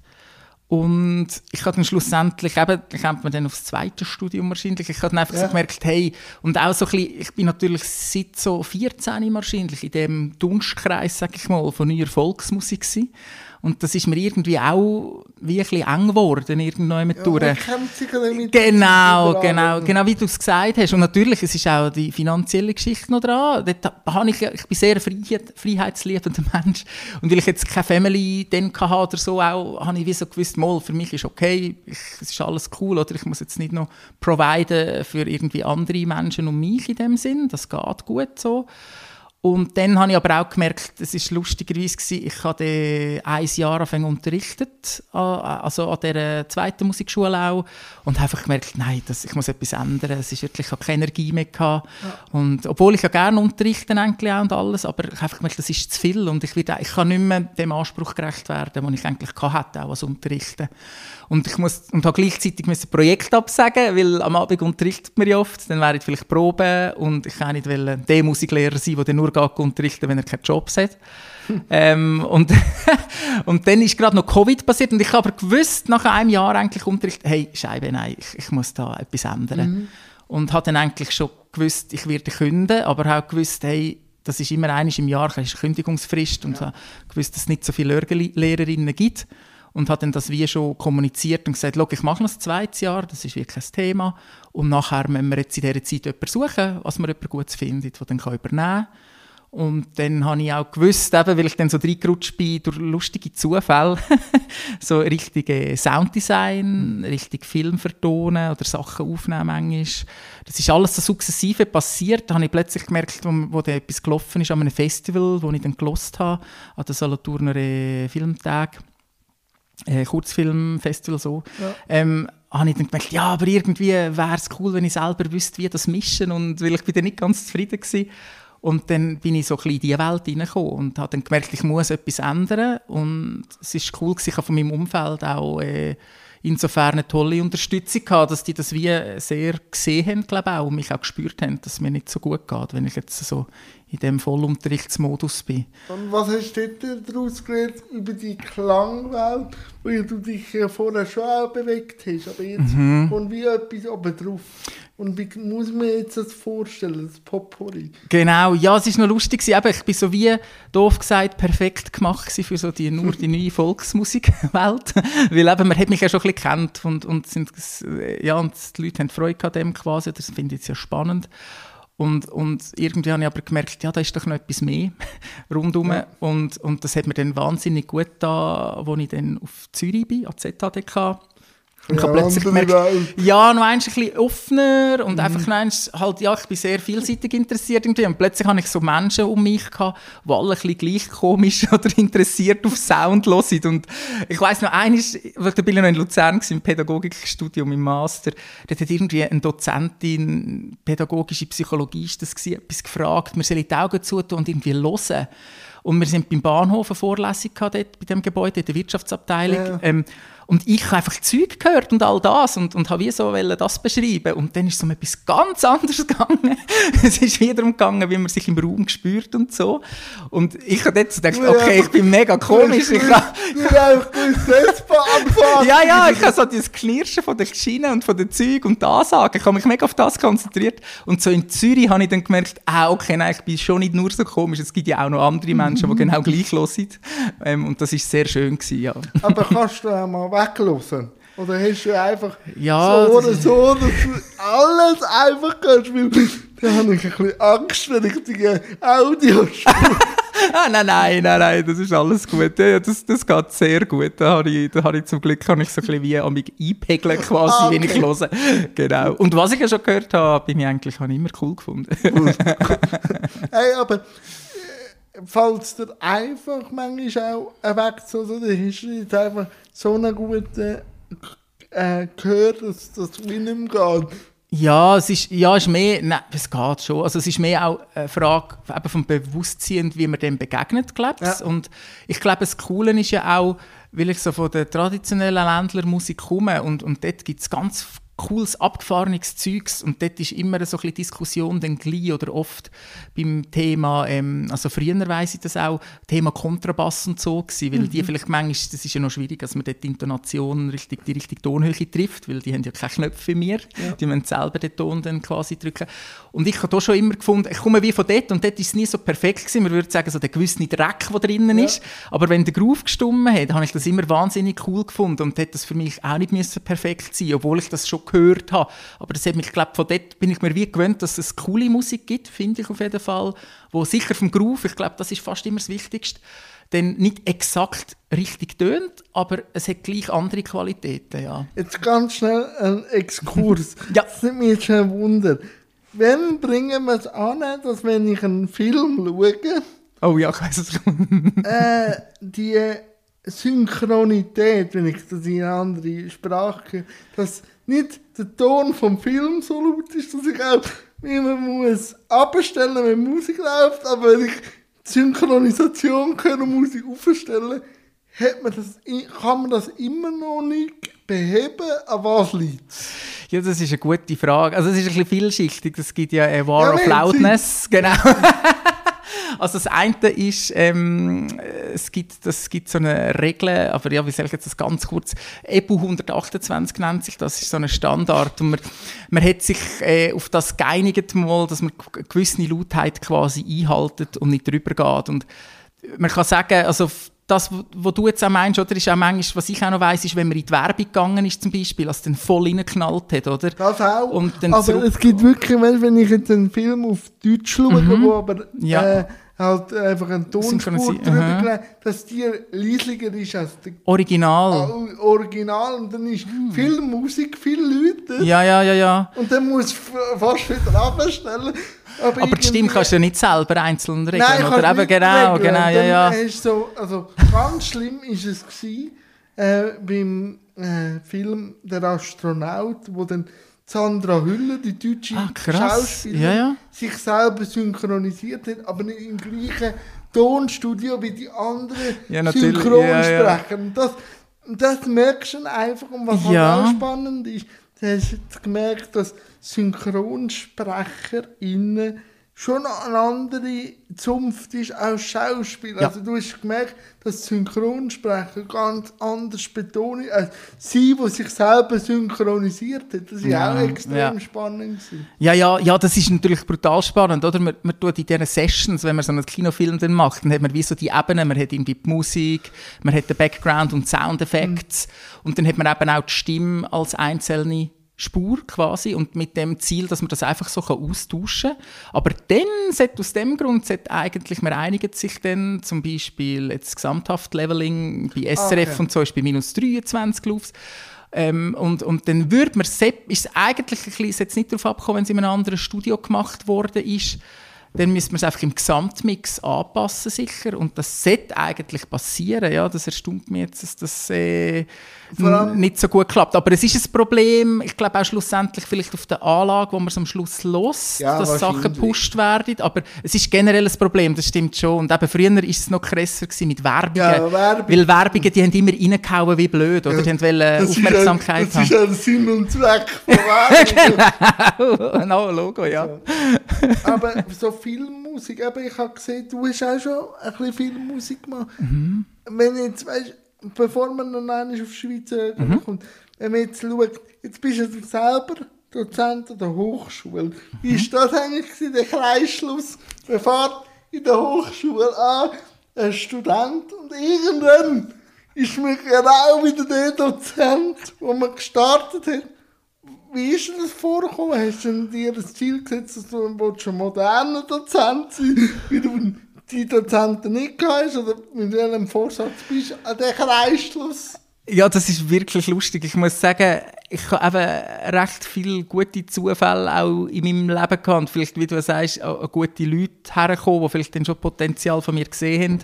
Und ich habe dann schlussendlich, eben, da kommt man dann aufs zweite Studium wahrscheinlich, ich habe dann einfach ja. so gemerkt, hey, und auch so ein bisschen, ich bin natürlich seit so vierzehn wahrscheinlich in dem Dunstkreis, sag ich mal, von neuer Volksmusik gewesen. Und das ist mir irgendwie auch wie ein bisschen eng geworden, irgendwann mit ja, durch. Mit genau, genau, genau wie du es gesagt hast. Und natürlich, es ist auch die finanzielle Geschichte noch dran. Dort habe ich, ich bin sehr freiheit, freiheitsliebender Mensch. Und weil ich jetzt keine Family dann hatte oder so, auch, habe ich wie so gewusst, mal, für mich ist okay, ich, es ist alles cool, oder ich muss jetzt nicht noch providen für irgendwie andere Menschen und mich in dem Sinn. Das geht gut so. Und dann habe ich aber auch gemerkt, es war lustigerweise, ich habe ein Jahr angefangen unterrichtet, also an dieser zweiten Musikschule auch, und habe einfach gemerkt, nein, das, ich muss etwas ändern, es ist wirklich, ich habe keine Energie mehr gehabt. Ja. Und obwohl ich ja gerne unterrichten eigentlich auch und alles, aber ich habe einfach gemerkt, das ist zu viel und ich, werde, ich kann nicht mehr dem Anspruch gerecht werden, den ich eigentlich hatte, auch als Unterrichten. Und ich muss, und habe gleichzeitig ein Projekt absagen, weil am Abend unterrichtet man ja oft, dann wären vielleicht Proben und ich kann nicht der Musiklehrer sein, der nur geht unterrichten, wenn er keinen Job hat. ähm, und, und dann ist gerade noch Covid passiert und ich habe aber gewusst, nach einem Jahr eigentlich Unterricht, hey, Scheibe, nein, ich, ich muss da etwas ändern. Mhm. Und habe dann eigentlich schon gewusst, ich werde künden, aber auch gewusst, hey, das ist immer einmal im Jahr, das ist eine Kündigungsfrist und ja. habe gewusst, dass es nicht so viele Lehrerinnen gibt. Und hat dann das wie schon kommuniziert und gesagt, ich mache noch ein zweites Jahr, das ist wirklich ein Thema. Und nachher müssen wir jetzt in dieser Zeit jemanden suchen, was man jemanden Gutes findet, der dann übernehmen kann. Und dann habe ich auch gewusst, eben, weil ich dann so reingerutscht bin durch lustige Zufälle, so richtig Sounddesign, richtig Film vertonen oder Sachen aufnehmen manchmal. Das ist alles so sukzessive passiert. Da habe ich plötzlich gemerkt, wo, wo da etwas gelaufen ist an einem Festival, wo ich dann gehört habe, an den Solothurner Filmtag. Äh, Kurzfilmfestival so, ja. ähm, habe ich dann gemerkt, ja, aber irgendwie wäre es cool, wenn ich selber wüsste, wie das mischen und weil ich bin dann nicht ganz zufrieden war. Und dann bin ich so ein bisschen in diese Welt hineingekommen und habe dann gemerkt, ich muss etwas ändern und es ist cool, ich habe von meinem Umfeld auch äh, insofern eine tolle Unterstützung gehabt, dass die das wie sehr gesehen haben, glaube ich, auch, und mich auch gespürt haben, dass es mir nicht so gut geht, wenn ich jetzt so in diesem Vollunterrichtsmodus bin. Und was hast du daraus gelernt über die Klangwelt, wo du dich ja vorher schon auch bewegt hast, aber jetzt mhm. kommt wie etwas oben drauf. Und wie muss man jetzt das vorstellen, das Potpourri? Genau, ja, es war noch lustig. Ich war so wie, doof gesagt, perfekt gemacht für so die, nur die neue Volksmusikwelt. Weil eben, man hat mich ja schon ein bisschen gekannt und, und, sind, ja, und die Leute haben Freude an dem quasi. Das finde ich jetzt ja spannend. Und, und irgendwie habe ich aber gemerkt, ja, da ist doch noch etwas mehr rundherum. Ja. Und, und das hat mir dann wahnsinnig gut getan, als ich dann auf Zürich bin, an Z H D K. Und ich habe plötzlich gemerkt, ja, noch ein bisschen offener und mhm. einfach noch eins, halt, ja, ich bin sehr vielseitig interessiert irgendwie. Und plötzlich hatte ich so Menschen um mich gehabt, die alle ein bisschen gleich komisch oder interessiert auf Sound hören. Und ich weiss noch, eines, weil da bin ich noch in Luzern im Pädagogikstudium im Master, dort hat irgendwie eine Dozentin, pädagogische Psychologie ist das gewesen, etwas gefragt, wir sollen die Augen zutun und irgendwie hören. Und wir sind beim Bahnhof eine Vorlesung gehabt, dort, bei dem Gebäude, in der Wirtschaftsabteilung. Ja. Ähm, und ich habe einfach Zeug gehört und all das und, und habe wie so das beschreiben. Und dann ist es um etwas ganz anderes gegangen. Es ist wieder darum gegangen, wie man sich im Raum spürt und so. Und ich habe jetzt gedacht, okay, ich bin mega komisch. Ich habe ja, ja, ich habe so das Knirschen von den Schienen und von den Zeug und die Ansagen. Ich habe mich mega auf das konzentriert. Und so in Zürich habe ich dann gemerkt, ah, okay, nein, ich bin schon nicht nur so komisch. Es gibt ja auch noch andere Menschen, die genau gleich hören. Ähm, und das war sehr schön gewesen, ja. Aber kannst du auch mal weglassen? Oder hast du einfach ja, so oder so, dass du alles einfach kannst? Weil da habe ich ein bisschen Angst, wenn ich die Audio spiele. ah, nein, nein, nein, nein, das ist alles gut. Ja, das, das geht sehr gut. Da habe ich, da habe ich zum Glück kann ich so ein bisschen wie an mich einpegeln, quasi, okay. Wenn ich höre. Genau. Und was ich ja schon gehört habe, bin ich eigentlich habe ich immer cool gefunden. Hey, aber falls dir einfach manchmal auch ein Weg zu, oder hast du jetzt einfach so einen guten äh, Gehör, dass das wie nicht mehr geht? Ja, es ist, ja, es ist mehr, nein, es geht schon. Also es ist mehr auch eine Frage eben vom Bewusstsein, wie man dem begegnet, glaube ich. Ja. Und ich glaube, das Coole ist ja auch, weil ich so von der traditionellen Ländlermusik komme und, und dort gibt es ganz cooles, abgefahrenes Zeugs und dort ist immer so ein bisschen Diskussion dann gleich oder oft beim Thema, ähm, also früher weiss ich das auch, Thema Kontrabass und so gewesen, weil mhm. die vielleicht manchmal, das ist ja noch schwierig, dass man dort die Intonation richtig, die richtige Tonhöhe trifft, weil die haben ja keine Knöpfe wie mir, ja. Die müssen selber den Ton dann quasi drücken. Und ich habe da schon immer gefunden, ich komme wie von dort und dort ist es nie so perfekt gewesen, man würde sagen, so der gewisse Dreck, der drinnen ja. ist, aber wenn der Groove gestimmt hat, habe ich das immer wahnsinnig cool gefunden und hätte das für mich auch nicht müssen perfekt sein, obwohl ich das schon gehört habe. Aber das hat mich, glaub, von dort bin ich mir wie gewöhnt, dass es coole Musik gibt, finde ich auf jeden Fall, wo sicher vom Groove, ich glaube, das ist fast immer das Wichtigste, dann nicht exakt richtig tönt, aber es hat gleich andere Qualitäten, ja. Jetzt ganz schnell ein Exkurs. Ja. Das nimmt mich jetzt schon ein Wunder. wenn bringen wir es an, dass wenn ich einen Film schaue, oh ja, ich weiss es. äh, die Synchronität, wenn ich das in eine andere Sprache, dass nicht der Ton vom Film so laut ist, dass ich auch immer muss abstellen, wenn Musik läuft, aber wenn ich die Synchronisation kann Musik aufstellen, hat man das, kann man das immer noch nicht beheben. An was liegt es? Ja, das ist eine gute Frage. Also es ist ein bisschen vielschichtig. Es gibt ja eine War ja, of Loudness. Genau. Also das eine ist, ähm, es gibt, das gibt so eine Regel, aber ja, wie soll ich jetzt das ganz kurz, E B U hundertachtundzwanzig nennt sich, das ist so ein Standard und man, man hat sich äh, auf das geeinigt mal, dass man eine gewisse Lautheit quasi einhaltet und nicht drüber geht und man kann sagen, also das, was du jetzt auch meinst, oder, ist auch manchmal, was ich auch noch weiss, ist, wenn man in die Werbung gegangen ist zum Beispiel, dass es dann voll reingeknallt hat, oder? Das auch, und dann aber zurück- es gibt wirklich, wenn ich jetzt einen Film auf Deutsch schaue, Mhm. wo aber Ja. äh, halt einfach einen Tonspur Synchronisi- drüber aha. gelegt, dass die leislicher ist als der Original. Au- Original und dann ist viel Musik, viele Leute Ja, ja, ja, ja. und dann muss f- fast wieder abstellen. Aber, Aber die Stimme kannst du ja nicht selber einzeln regeln, Nein, oder? Eben, nicht genau, regeln. genau, ja, Dann ja. hast du so, also ganz schlimm ist es gewesen, äh, beim äh, Film «Der Astronaut», wo dann Sandra Hüller, die deutsche Ah, krass. Schauspielerin, Ja, ja. sich selber synchronisiert hat, aber nicht im gleichen Tonstudio wie die anderen Ja, natürlich. Synchronsprecher. Ja, ja. Und das, und das merkst du dann einfach, und was Ja. halt auch spannend ist, du hast jetzt gemerkt, dass SynchronsprecherInnen schon eine andere Zunft ist als Schauspieler. Ja. Also du hast gemerkt, dass Synchronsprecher ganz anders betonen als sie, die sich selber synchronisiert hat. Das war Ja, auch extrem ja. spannend gewesen. Ja, ja, ja, das ist natürlich brutal spannend, oder? Man, man tut in diesen Sessions, wenn man so einen Kinofilm dann macht, dann hat man wie so die Ebenen, man hat irgendwie die Musik, man hat den Background und Soundeffekte mhm. und dann hat man eben auch die Stimme als einzelne Spur quasi und mit dem Ziel, dass man das einfach so austauschen kann. Aber dann, sollte aus dem Grund, sollte eigentlich, man einigt sich dann zum Beispiel jetzt Gesamthaft-Leveling bei S R F Okay. und so ist bei minus dreiundzwanzig Laufs. Ähm, und, und dann würde man, sep- ist es eigentlich ein bisschen, ist jetzt nicht darauf abgekommen, wenn es in einem anderen Studio gemacht worden ist, dann müsste man es einfach im Gesamtmix anpassen, sicher. Und das sollte eigentlich passieren. Ja, das erstaunt mich jetzt, dass das äh, Vor allem- n- nicht so gut klappt. Aber es ist ein Problem, ich glaube auch schlussendlich vielleicht auf der Anlage, wo man es am Schluss los, Ja, dass Sachen wahrscheinlich. gepusht werden. Aber es ist generell ein Problem, das stimmt schon. Und eben früher war es noch krasser gewesen mit Werbungen. Ja, Werbung. Weil Werbungen, die haben immer reingehauen wie blöd. Oder? Die haben wollen Das ist Aufmerksamkeit ein, das ist haben. ein Sinn und Zweck von Werbung. Genau, Logo, ja. Aber so Filmmusik, eben, ich habe gesehen, du hast auch schon ein bisschen Filmmusik gemacht. Mhm. Wenn jetzt, weißt, bevor man dann einmal auf die Schweiz äh, Mhm. kommt, wenn man jetzt schaut, jetzt bist du selber Dozent an der Hochschule. Wie Mhm. ist das eigentlich gewesen, der Kreisschluss? Man fährt in der Hochschule an, ein Student, und irgendwann ist man genau wieder der Dozent, wo man gestartet hat. Wie ist denn das vorgekommen? Hast du dir das Ziel gesetzt, dass du ein moderner Dozent sein willst, wie du die Dozenten nicht hast oder mit welchem Vorsatz bist du an den Kreisschluss? Ja, das ist wirklich lustig. Ich muss sagen, ich habe eben recht viele gute Zufälle auch in meinem Leben gehabt. Und vielleicht, wie du sagst, auch gute Leute hergekommen, die vielleicht dann schon Potenzial von mir gesehen haben.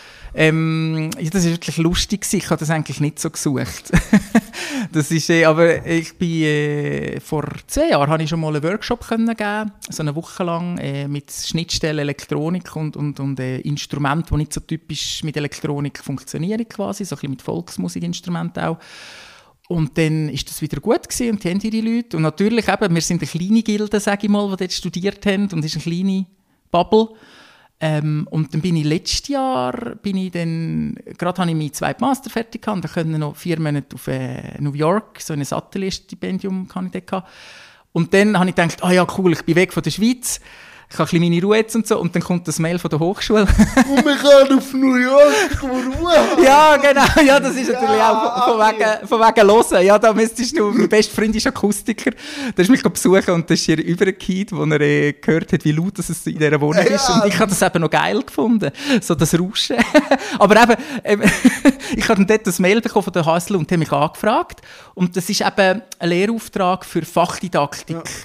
Ähm, ja, das war wirklich lustig gewesen. Ich habe das eigentlich nicht so gesucht. Das ist, äh, aber ich bin, äh, vor zwei Jahren habe ich schon mal einen Workshop können geben, so eine Woche lang, äh, mit Schnittstellen, Elektronik und, und, und äh, Instrumenten, die nicht so typisch mit Elektronik funktionieren quasi, so ein bisschen mit Volksmusikinstrumenten auch. Und dann ist das wieder gut gewesen und die haben ihre Leute. Und natürlich eben, wir sind eine kleine Gilde, sage ich mal, die dort studiert haben und es ist eine kleine Bubble. Ähm, und dann bin ich letztes Jahr, bin ich dann, gerade habe ich meinen zweiten Master fertig gehabt, und dann können noch vier Monate auf äh, New York, so ein Atelier-Stipendium kann ich dort gehabt. Und dann habe ich gedacht, ah ja cool, ich bin weg von der Schweiz, ich habe ein bisschen meine Ruhe jetzt und so, und dann kommt das Mail von der Hochschule. Und wir gehen auf New York Ruhe haben. Ja, genau, ja, das ist natürlich Ja, auch von, von, wegen, von wegen Hören. Ja, da müsstest du, mein bester Freund ist Akustiker, der ist mich besuchen und das ist hier übergekehrt, wo er äh, gehört hat, wie laut das es in dieser Wohnung Ja. ist. Und ich habe das eben noch geil gefunden, so das Rauschen. Aber eben, eben ich habe dann dort das Mail bekommen von der H S L und die haben mich angefragt. Und das ist eben ein Lehrauftrag für Fachdidaktik. Ja.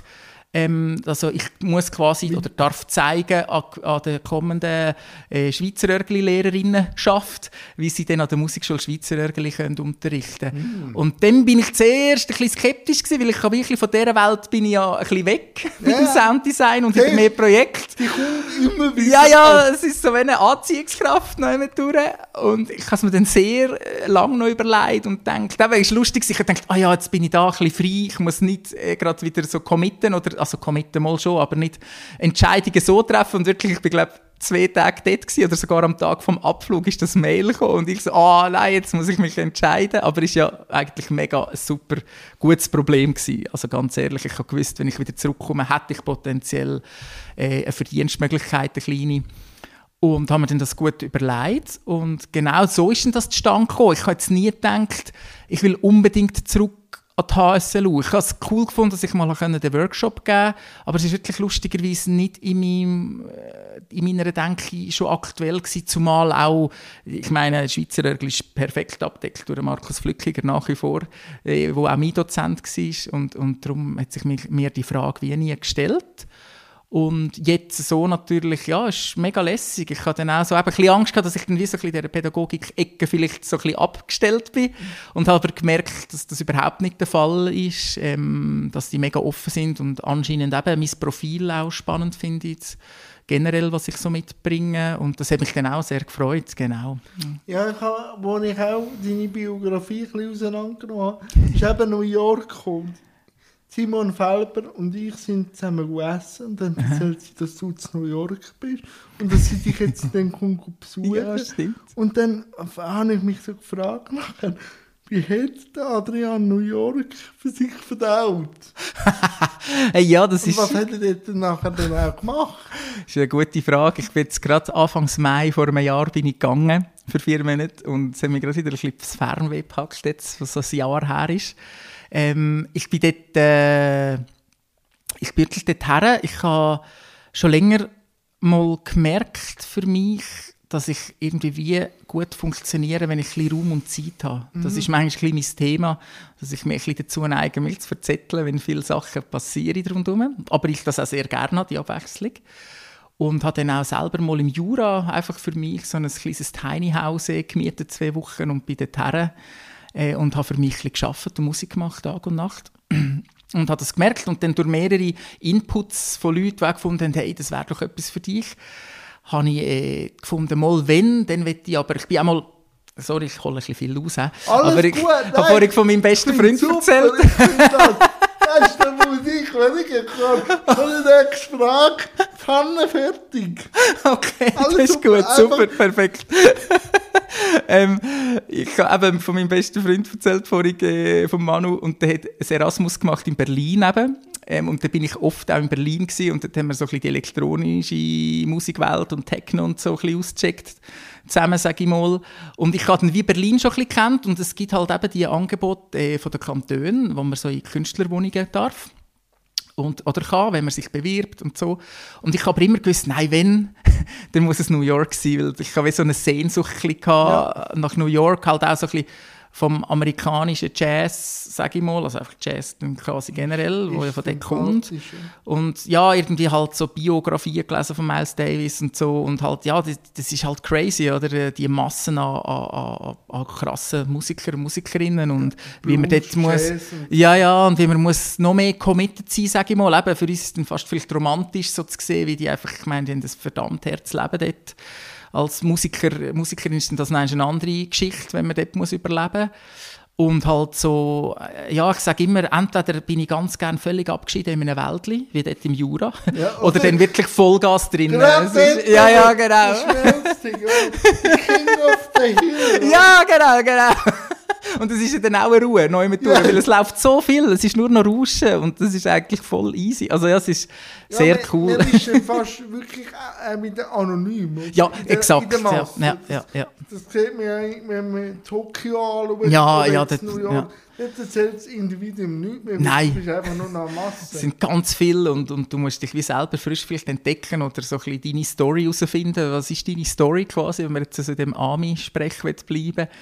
Ähm, also ich muss quasi oder darf zeigen an, an der kommenden äh, Schweizerörgli-Lehrerinnenschaft, wie sie dann an der Musikschule Schweizerörgli können unterrichten können. Mm. Und dann bin ich zuerst ein bisschen skeptisch gewesen, weil ich wirklich von dieser Welt bin ich ja ein bisschen weg yeah. mit dem Sounddesign und hey, mehr Projekte. Die kommt immer wieder. Ja, ja, es ist so wie eine Anziehungskraft noch immer durch. Und ich habe es mir dann sehr lange noch überlegt und gedacht, das war lustig, ich dachte, ah ja, jetzt bin ich da ein bisschen frei, ich muss nicht äh, gerade wieder so committen oder also committen mal schon, aber nicht Entscheidungen so treffen. Und wirklich, ich bin, glaube zwei Tage dort gewesen, oder sogar am Tag vom Abflug ist das Mail gekommen und ich so, ah oh, nein, jetzt muss ich mich entscheiden. Aber es war ja eigentlich mega ein super gutes Problem gewesen. Also ganz ehrlich, ich habe gewusst, wenn ich wieder zurückkomme, hätte ich potenziell äh, eine Verdienstmöglichkeit, eine kleine. Und haben mir dann das gut überlegt. Und genau so ist dann das zustande gekommen. Ich habe jetzt nie gedacht, ich will unbedingt zurück an die H S L U. Ich habe es cool gefunden, dass ich mal den Workshop geben konnte, aber es war wirklich lustigerweise nicht in, meinem, in meiner Denke schon aktuell gewesen, zumal auch, ich meine, Schweizerörgli ist perfekt abgedeckt durch Markus Flückiger nach wie vor, äh, wo auch mein Dozent war und, und darum hat sich mir, mir die Frage wie nie gestellt. Und jetzt so natürlich, ja, ist mega lässig. Ich hatte dann auch so eben ein bisschen Angst gehabt, dass ich dann wie so ein bisschen in dieser Pädagogik-Ecke vielleicht so ein bisschen abgestellt bin. Und habe aber gemerkt, dass das überhaupt nicht der Fall ist, ähm, dass die mega offen sind und anscheinend eben mein Profil auch spannend finde, generell, was ich so mitbringe. Und das hat mich dann auch sehr gefreut, genau. Ja, ich habe, als ich auch deine Biografie ein bisschen auseinandergenommen habe, ist eben New York gekommen. Simon Felber und ich sind zusammen gegessen und dann erzählt sie, dass du in New York bist und dass sie dich jetzt dann besuchen. Ja, stimmt. Und dann habe ich mich so gefragt, nachher, wie hat der Adrian New York für sich verdaut? Hey, ja, das und ist... was hat er denn nachher dann auch gemacht? Das ist eine gute Frage. Ich bin jetzt gerade Anfang Mai vor einem Jahr bin ich gegangen, für vier Monate, und es hat mich gerade wieder ein bisschen aufs Fernweh gepackt, jetzt, was so ein Jahr her ist. Ähm, ich bin dort, äh, ich bin wirklich dort her. Ich habe schon länger mal gemerkt für mich, dass ich irgendwie wie gut funktioniere, wenn ich ein bisschen Raum und Zeit habe. Mhm. Das ist manchmal ein bisschen mein Thema, dass ich mich ein bisschen dazu neige, mich zu verzetteln, wenn viele Sachen passieren rundherum. Aber ich das auch sehr gerne habe, die Abwechslung. Und habe dann auch selber mal im Jura einfach für mich so ein kleines Tiny House gemietet, zwei Wochen, und bin dort her. Äh, und habe für mich ein bisschen gearbeitet und Musik gemacht, Tag und Nacht. Und habe das gemerkt und dann durch mehrere Inputs von Leuten, die gefunden haben, hey, das wäre doch etwas für dich, habe ich äh, gefunden, mal wenn, dann will ich, aber ich bin auch mal, sorry, ich hole ein bisschen viel raus, äh, aber ich habe vorhin von meinem besten Freund super, erzählt. Das ist der Musik, wenn ich kann. So eine nächste Frage, Pfanne fertig. Okay, alles das ist super, gut, super, perfekt. ähm, ich habe eben von meinem besten Freund erzählt, vorhin, äh, von Manu, und der hat ein Erasmus gemacht in Berlin eben. Ähm, und da bin ich oft auch in Berlin gewesen, und dort haben wir so ein bisschen die elektronische Musikwelt und Techno und so ein bisschen ausgecheckt zusammen, sage ich mal. Und ich habe dann wie Berlin schon ein bisschen kennt, und es gibt halt eben die Angebote äh, von den Kantonen, wo man so in Künstlerwohnungen darf. Und, oder kann, wenn man sich bewirbt und so. Und ich habe aber immer gewusst, nein, wenn, dann muss es New York sein, weil ich habe so eine Sehnsucht ja. nach New York, halt auch so ein bisschen vom amerikanischen Jazz, sage ich mal, also einfach Jazz quasi generell, wo ja von dort kommt. Und ja, irgendwie halt so Biografien gelesen von Miles Davis und so, und halt, ja, das, das ist halt crazy, oder, die Massen an, an, an krassen Musikern und Musikerinnen, und Blues, wie man dort muss, ja, ja, und wie man muss noch mehr committed sein, sage ich mal, eben, für uns ist es dann fast vielleicht romantisch so zu sehen, wie die einfach, ich meine, die haben das verdammt Herzleben dort. Als Musiker, Musikerin ist das eine andere Geschichte, wenn man dort muss überleben muss. Und halt so, ja, ich sage immer, entweder bin ich ganz gerne völlig abgeschieden in einem Wäldli, wie dort im Jura, ja, oder, oder dann wirklich Vollgas drin. Ist, ja, ja, genau. King of the Hill. Ja, genau, genau. Und es ist ja dann auch eine Ruhe, neu mit yeah. weil es läuft so viel, es ist nur noch Rauschen, und das ist eigentlich voll easy. Also ja, es ist ja, sehr man, cool. Man ist ja fast wirklich äh, mit der anonym. Ja, der, exakt. Ja, ja, ja, ja. Das, das sieht man ja, wenn man Tokio anschaut, ja, ja, das, New York. Ja. Dort erzählt das Individuum nichts mehr. Nein. Du bist einfach nur noch eine Masse. Es sind ganz viele, und, und du musst dich wie selber frisch vielleicht entdecken oder so ein bisschen deine Story herausfinden. Was ist deine Story quasi, wenn wir jetzt also in dem Ami-Sprech bleiben?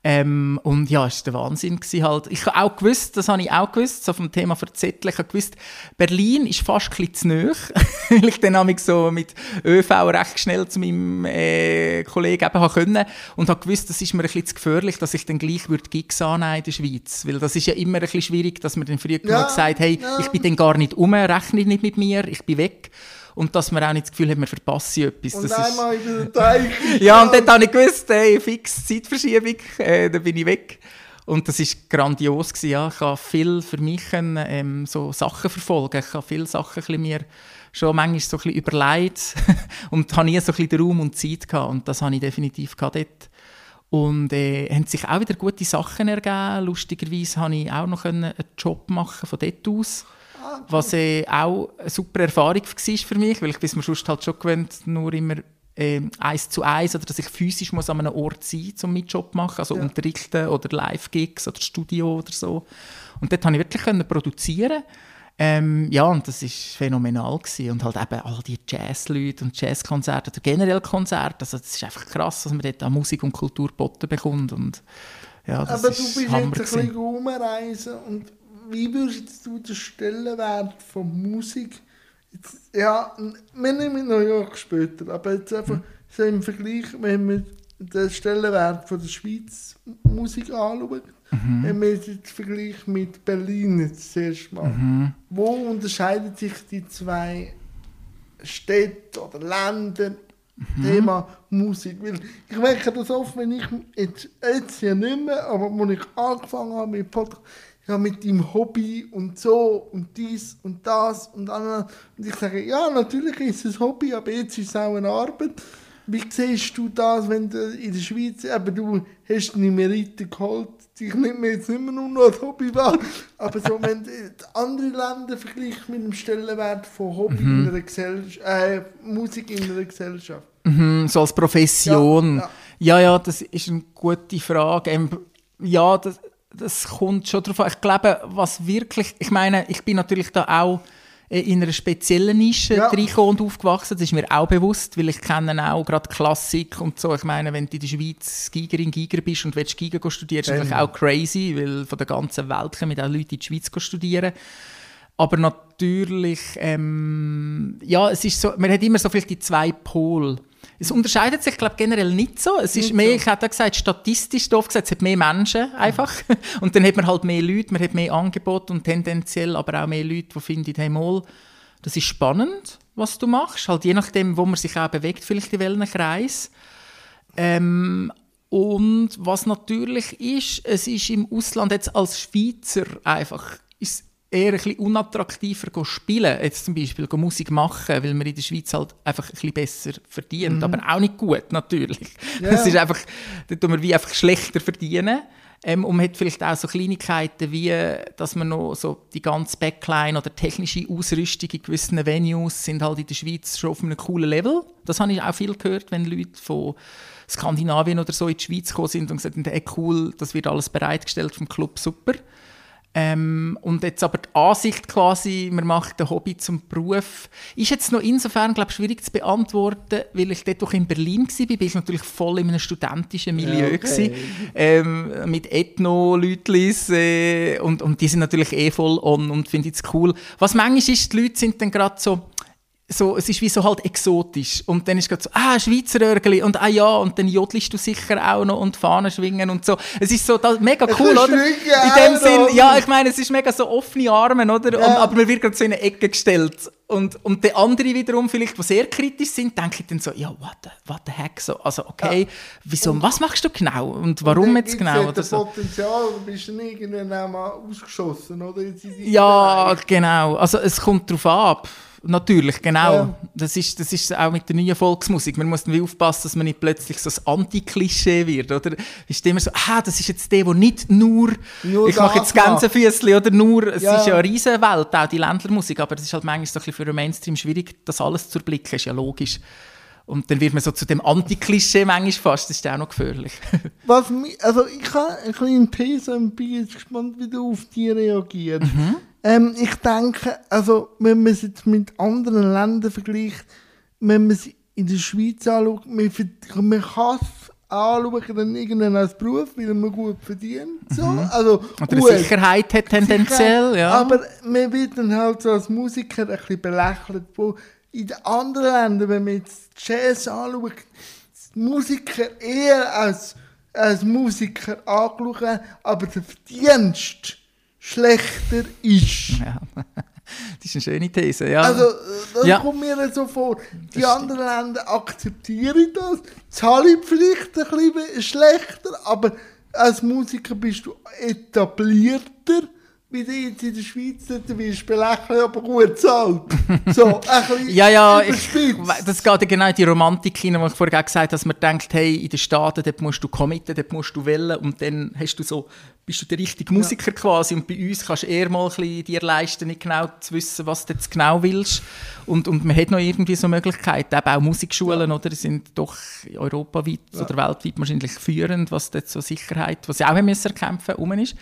Ähm, und ja, es war der Wahnsinn gewesen halt. Ich habe auch gewusst, das habe ich auch gewusst, so vom Thema Verzetteln, ich habe gewusst, Berlin ist fast ein bisschen zu nahe, weil ich dann nämlich so mit ÖV recht schnell zu meinem äh, Kollegen eben haben können und habe gewusst, das ist mir ein bisschen zu gefährlich, dass ich dann gleich würde Gigs annehmen in der Schweiz, weil das ist ja immer ein bisschen schwierig, dass man dann früher ja, gesagt hey, ja. ich bin dann gar nicht um, rechne nicht mit mir, ich bin weg. Und dass man auch nicht das Gefühl hat, wir verpassen etwas. Und das einmal ist... über den Teich. Ja, und dann habe ich gewusst, hey, fix Zeitverschiebung, äh, dann bin ich weg. Und das war grandios gewesen, ja. Ich habe viel für mich können, ähm, so Sachen verfolgen. Ich habe viele Sachen ein mir schon manchmal so ein bisschen überlegt und habe nie so ein bisschen den Raum und Zeit gehabt. Und das habe ich definitiv gehabt dort. Und äh, haben sich auch wieder gute Sachen ergeben. Lustigerweise konnte ich auch noch einen Job machen von dort aus. Was äh, auch eine super Erfahrung war für mich, weil ich bin mir sonst halt schon gewöhnt, nur immer äh, eins zu eins oder dass ich physisch muss an einem Ort sein muss, um meinen Job zu machen, also ja. unterrichten oder Live-Gigs oder Studio oder so. Und dort konnte ich wirklich können produzieren. Ähm, ja, und das war phänomenal gewesen. Und halt eben all die Jazzleute und Jazzkonzerte oder generell Konzerte, also das ist einfach krass, dass man dort an Musik und Kultur geboten bekommt. Und, ja, das aber ist du bist jetzt ein bisschen rumreisen und wie würdest du den Stellenwert von Musik, jetzt, ja, wir nehmen New York später, aber jetzt einfach mhm. so im Vergleich, wenn wir den Stellenwert von der Schweiz Musik anschauen, mhm. wenn wir jetzt vergleichen mit Berlin jetzt zuerst mal, mhm. wo unterscheiden sich die zwei Städte oder Länder mhm. Thema Musik? Weil ich merke das oft, wenn ich jetzt, jetzt ja nicht mehr, aber als ich angefangen habe mit Podcast, ja, mit deinem Hobby und so und dies und das und anderes. Und ich sage, ja, natürlich ist es ein Hobby, aber jetzt ist es auch eine Arbeit. Wie siehst du das, wenn du in der Schweiz, eben du hast deine Merite geholt, ich nehme mir jetzt nicht mehr nur noch als Hobby wahr, aber so, wenn du andere Länder vergleichst mit dem Stellenwert von Hobby mhm. in einer Gesellschaft, äh, Musik in einer Gesellschaft. Mhm, so als Profession. Ja, ja, ja, das ist eine gute Frage. Ähm, ja, das... Das kommt schon darauf an. Ich glaube, was wirklich... Ich meine, ich bin natürlich da auch in einer speziellen Nische ja. reingekommen und aufgewachsen. Das ist mir auch bewusst, weil ich kenne auch gerade Klassik und so. Ich meine, wenn du in der Schweiz Gigerin, Giger bist und willst Giger studieren, ist das natürlich auch crazy, weil von der ganzen Welt kommen auch Leute in die Schweiz studieren. Aber natürlich, ähm, ja, es ist so, man hat immer so vielleicht die zwei Pole. Es unterscheidet sich, glaube generell nicht so. Es ist nicht mehr, so. Ich hätte gesagt, statistisch oft gesagt, es hat mehr Menschen einfach. Und dann hat man halt mehr Leute, man hat mehr Angebot und tendenziell aber auch mehr Leute, die finden, hey mal, das ist spannend, was du machst. Halt je nachdem, wo man sich auch bewegt, vielleicht in welchem Kreis. Ähm, und was natürlich ist, es ist im Ausland jetzt als Schweizer einfach, ist eher ein bisschen unattraktiver go spielen, jetzt zum Beispiel go Musik machen, weil man in der Schweiz halt einfach ein bisschen besser verdient, mhm. aber auch nicht gut, natürlich. Yeah. Es ist einfach, da tun wir wie einfach schlechter verdienen. Ähm, und man hat vielleicht auch so Kleinigkeiten wie, dass man noch so die ganze Backline oder technische Ausrüstung in gewissen Venues sind halt in der Schweiz schon auf einem coolen Level. Das habe ich auch viel gehört, wenn Leute von Skandinavien oder so in die Schweiz gekommen sind und gesagt haben, hey, cool, das wird alles bereitgestellt vom Club, super. Ähm, und jetzt aber die Ansicht quasi, man macht den Hobby zum Beruf, ist jetzt noch insofern, glaube ich, schwierig zu beantworten, weil ich dort auch in Berlin war, bin ich natürlich voll in einem studentischen Milieu ja, okay. ähm, mit Ethno-Leutlis äh, und, und die sind natürlich eh voll on und finden es cool. Was manchmal ist, die Leute sind dann gerade so, so, es ist wie so halt exotisch. Und dann ist es so, ah, Schweizer Örgeli und ah ja, und dann jodelst du sicher auch noch und Fahnen schwingen und so. Es ist so das, mega cool, oder? In dem Sinn, ja, ich meine, es ist mega so offene Arme, oder? Ja. Und, aber man wird gerade so in eine Ecke gestellt. Und, und die anderen wiederum, vielleicht, die sehr kritisch sind, denken dann so, ja, what the, what the heck, so, also okay, ja. wieso, und, was machst du genau und warum und jetzt genau? Oder so. Potenzial, du bist dann irgendwann auch mal ausgeschossen, oder? Ja, Bereich. Genau, also es kommt darauf ab. Natürlich, genau. Ja. Das ist, das ist auch mit der neuen Volksmusik. Man muss dann wie aufpassen, dass man nicht plötzlich so ein Anti-Klischee wird, oder? Es ist immer so, ah, das ist jetzt der, der nicht nur, nur ich mache jetzt Gänsefüßchen, oder nur, es ja. ist ja eine riesen Welt, auch die Ländlermusik, aber es ist halt manchmal so ein bisschen für den Mainstream schwierig, das alles zu erblicken, ist ja logisch. Und dann wird man so zu dem Anti-Klischee manchmal fast, das ist auch noch gefährlich. Was mich, also ich habe eine kleine These und bin jetzt gespannt, wie du auf die reagierst. Mhm. Ähm, ich denke, also wenn man es jetzt mit anderen Ländern vergleicht, wenn man es in der Schweiz anschaut, man, man kann es anschauen dann irgendwann als Beruf, weil man gut verdient. So. Mhm. Also, oder gut. eine Sicherheit hat tendenziell, ja. Aber man wird dann halt so als Musiker ein bisschen belächelt, wo in den anderen Ländern, wenn man jetzt Jazz anschaut, Musiker eher als, als Musiker angeschaut werden, aber der Verdienst schlechter ist. Ja. Das ist eine schöne These, ja. Also, das ja. kommt mir so vor. Die Das anderen Länder akzeptieren das, zahlen vielleicht ein bisschen schlechter, aber als Musiker bist du etablierter, wie du jetzt in der Schweiz, du wirst belächelt, aber gut zahlt. So, ein bisschen ja, ja, ich, überspitzt. das geht ja genau in die Romantik hinein, was ich vorher gesagt habe, dass man denkt, hey, in den Staaten, dort musst du committen, dort musst du wählen und dann hast du so, bist du der richtige Musiker ja. quasi und bei uns kannst du eher mal ein bisschen dir leisten, nicht genau zu wissen, was du jetzt genau willst und, und man hat noch irgendwie so Möglichkeiten, eben auch Musikschulen, ja. oder, die sind doch europaweit ja. oder weltweit wahrscheinlich führend, was dort so Sicherheit, was sie auch haben müssen erkämpfen, rum ist.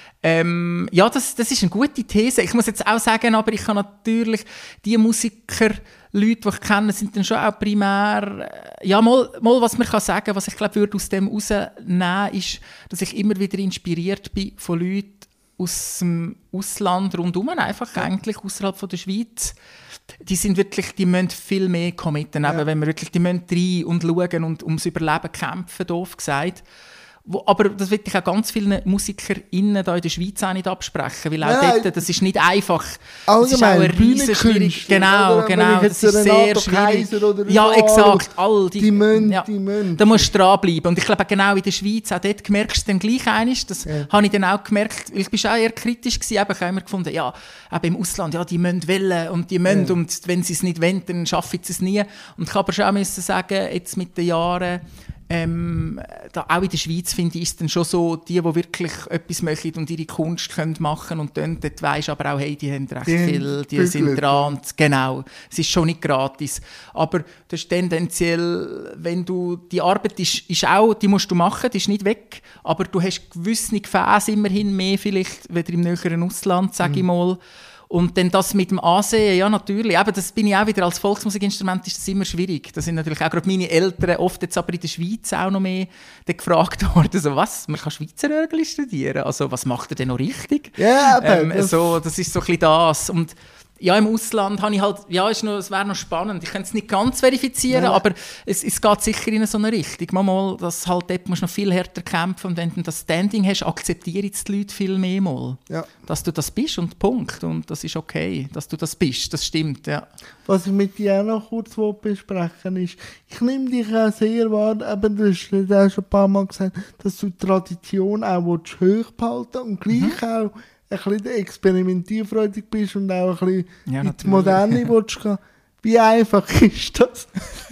Ähm, ja, das, das ist eine gute These. Ich muss jetzt auch sagen, aber ich kann natürlich die Musiker, Leute, die ich kenne, sind dann schon auch primär, ja, mal, mal was man kann sagen, was ich glaube, würde aus dem rausnehmen, ist, dass ich immer wieder inspiriert bin von Leuten aus dem Ausland rundherum, einfach ja. eigentlich außerhalb von der Schweiz. Die sind wirklich, die müssen viel mehr committen, ja. wenn wir wirklich, die müssen rein und schauen und ums Überleben kämpfen, doof gesagt. Wo, aber das will ich auch ganz vielen MusikerInnen da in der Schweiz auch nicht absprechen, weil auch Nein. dort, das ist nicht einfach. Das ist auch eine riesen schwierig. Genau, genau, das ist sehr schwierig. Ja, exakt, all die. Die müssen, ja, die müssen. Da musst du dranbleiben. Und ich glaube genau in der Schweiz, auch dort merkst du es dann gleich einmal. Das ja. habe ich dann auch gemerkt, weil ich bin auch eher kritisch gewesen, aber ich habe immer gefunden, ja, eben im Ausland, ja, die müssen wollen und die müssen, ja. und wenn sie es nicht wollen, dann schaffen sie es nie. Und ich habe aber schon auch müssen sagen, jetzt mit den Jahren, Ähm, da, auch in der Schweiz finde ich, ist es dann schon so, die, die wirklich etwas machen und ihre Kunst können machen und dann, dort weisst du aber auch, hey, die haben recht die viel, die sind Glück. dran. Und genau, es ist schon nicht gratis. Aber das ist tendenziell, wenn du, die Arbeit ist, ist auch, die musst du machen, die ist nicht weg, aber du hast gewisse Gefäße immerhin mehr vielleicht, wieder im näheren Ausland, sage mhm. ich mal. Und dann das mit dem Ansehen, ja natürlich, eben, das bin ich auch wieder, als Volksmusikinstrument ist das immer schwierig. Das sind natürlich auch gerade meine Eltern, oft jetzt aber in der Schweiz auch noch mehr gefragt worden, so was, man kann Schweizerörgel studieren, also was macht er denn noch richtig? Ja, aber ähm, das so, das ist so ein bisschen das. Und ja, im Ausland habe ich halt, ja, ist noch, es wäre noch spannend. Ich kann es nicht ganz verifizieren, ja. aber es, es geht sicher in so eine Richtung. Manchmal, dass halt dort musst du noch viel härter kämpfen und wenn du das Standing hast, akzeptieren jetzt die Leute viel mehr mal. Ja. Dass du das bist und Punkt. Und das ist okay, dass du das bist. Das stimmt, ja. Was ich mit dir auch noch kurz besprechen ist, ich nehme dich auch sehr wahr, eben, du hast auch schon ein paar Mal gesagt, dass du die Tradition auch hochbehalten und gleich mhm. auch ein bisschen experimentierfreudig bist und auch ein bisschen ja, in die Moderne willst gehen. Wie einfach ist das,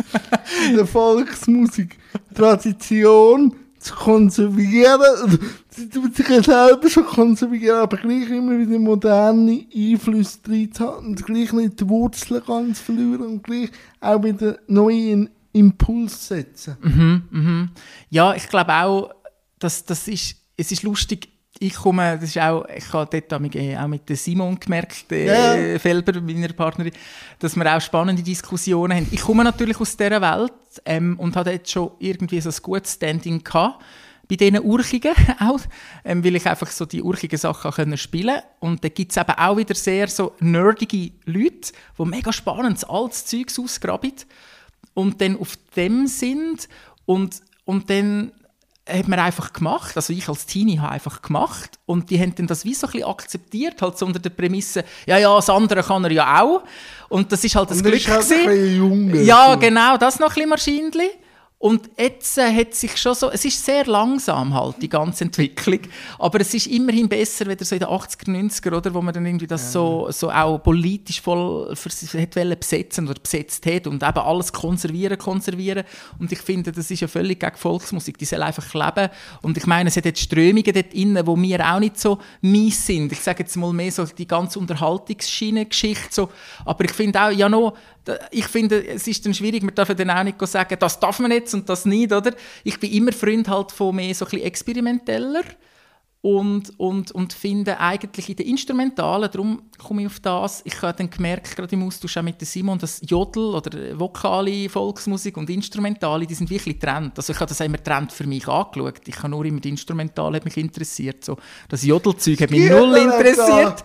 in der Volksmusik Tradition zu konservieren? Sie tut sich ja selber schon konservieren, aber gleich immer wieder moderne Einflüsse drin zu haben und gleich nicht die Wurzeln ganz verlieren und gleich auch wieder neue Impulse setzen. Mhm, mhm. Ja, ich glaube auch, dass das ist, es ist lustig. Ich komme, das ist auch, ich habe dort auch mit Simon gemerkt, äh, ja. Felber, meiner Partnerin, dass wir auch spannende Diskussionen haben. Ich komme natürlich aus dieser Welt ähm, und habe dort schon irgendwie so ein gutes Standing gehabt, bei diesen Urchigen auch, ähm, weil ich einfach so die urchigen Sachen können spielen konnte. Und da gibt es eben auch wieder sehr so nerdige Leute, die mega spannendes, altes Zeugs ausgraben und dann auf dem sind und, und dann hat man einfach gemacht, also ich als Teenie habe einfach gemacht und die haben dann das wie so ein bisschen akzeptiert, halt so unter der Prämisse, ja, ja, das andere kann er ja auch und das ist halt das und Glück ist halt gewesen. Ein bisschen jung, ja, so. Genau, das noch ein bisschen Maschinenli. Und jetzt äh, hat sich schon so, es ist sehr langsam halt, die ganze Entwicklung, aber es ist immerhin besser, wenn so in den achtziger, neunziger, oder, wo man dann irgendwie das ja. so, so auch politisch voll für sich hat besetzen oder besetzt hat und eben alles konservieren, konservieren. Und ich finde, das ist ja völlig gegen Volksmusik, die soll einfach leben. Und ich meine, es hat jetzt Strömungen dort drin, wo wir auch nicht so mies sind. Ich sage jetzt mal mehr so die ganze Unterhaltungsschiene-Geschichte, so. Aber ich finde auch, ja noch, ich finde, es ist dann schwierig, man darf dann auch nicht sagen, das darf man jetzt und das nicht, oder? Ich bin immer Freund halt von mehr so ein bisschen experimenteller Und, und, und finde eigentlich in den Instrumentalen, darum komme ich auf das, ich habe dann gemerkt, gerade im Austausch auch mit Simon, dass Jodel oder vokale Volksmusik und Instrumentale, die sind wirklich getrennt. Also ich habe das immer getrennt für mich angeschaut. Ich habe nur immer die Instrumentale, hat mich interessiert. So, das Jodelzeug hat mich ja, null interessiert.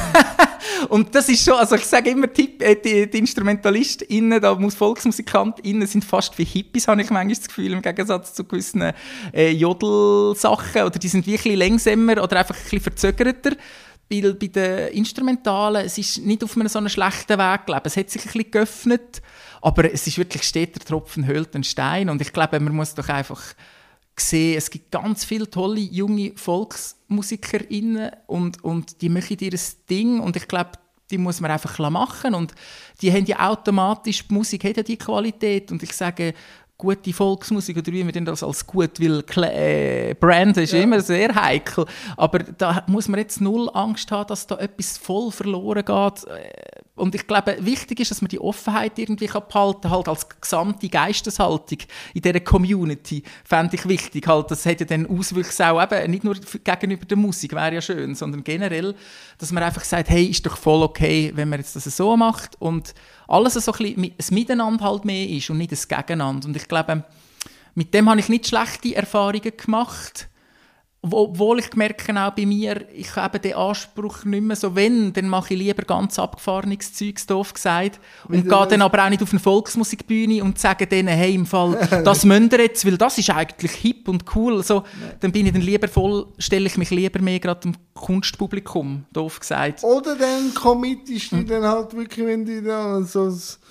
Und das ist schon, also ich sage immer, die, die, die InstrumentalistInnen, da muss VolksmusikantInnen sind fast wie Hippies, habe ich manchmal das Gefühl, im Gegensatz zu gewissen äh, Jodelsachen. Oder die sind wirklich langsamer oder einfach ein bisschen verzögerter. Weil bei den Instrumentalen, es ist nicht auf einem so einen schlechten Weg gelebt. Es hat sich ein bisschen geöffnet, aber es ist wirklich steht der Tropfen höhlt den Stein. Und ich glaube, man muss doch einfach sehen, es gibt ganz viele tolle junge VolksmusikerInnen und, und die machen ihr Ding und ich glaube, die muss man einfach machen und die haben ja automatisch, die Musik hat ja die Qualität und ich sage, gute Volksmusik oder wie man das als gut will äh, branden, ist ja immer sehr heikel. Aber da muss man jetzt null Angst haben, dass da etwas voll verloren geht. Und ich glaube, wichtig ist, dass man die Offenheit irgendwie behalten kann, halt als gesamte Geisteshaltung in dieser Community, fände ich wichtig. Halt, das hätte dann Auswüchse auch eben, nicht nur gegenüber der Musik, wäre ja schön, sondern generell, dass man einfach sagt, hey, ist doch voll okay, wenn man jetzt das so macht und alles so ein bisschen ein Miteinander halt mehr ist und nicht ein Gegeneinander. Und ich glaube, mit dem habe ich nicht schlechte Erfahrungen gemacht. Obwohl ich merke auch bei mir, ich habe den Anspruch nicht mehr so, wenn, dann mache ich lieber ganz abgefahrenes Zeugs, doof gesagt. Und gehe dann aber auch nicht auf eine Volksmusikbühne und sage denen, hey, im Fall, das müsst ihr jetzt, weil das ist eigentlich hip und cool. Also, dann bin ich dann lieber voll, stelle ich mich lieber mehr gerade dem Kunstpublikum, doof gesagt. Oder dann committest du hm. dann halt wirklich, wenn du dann so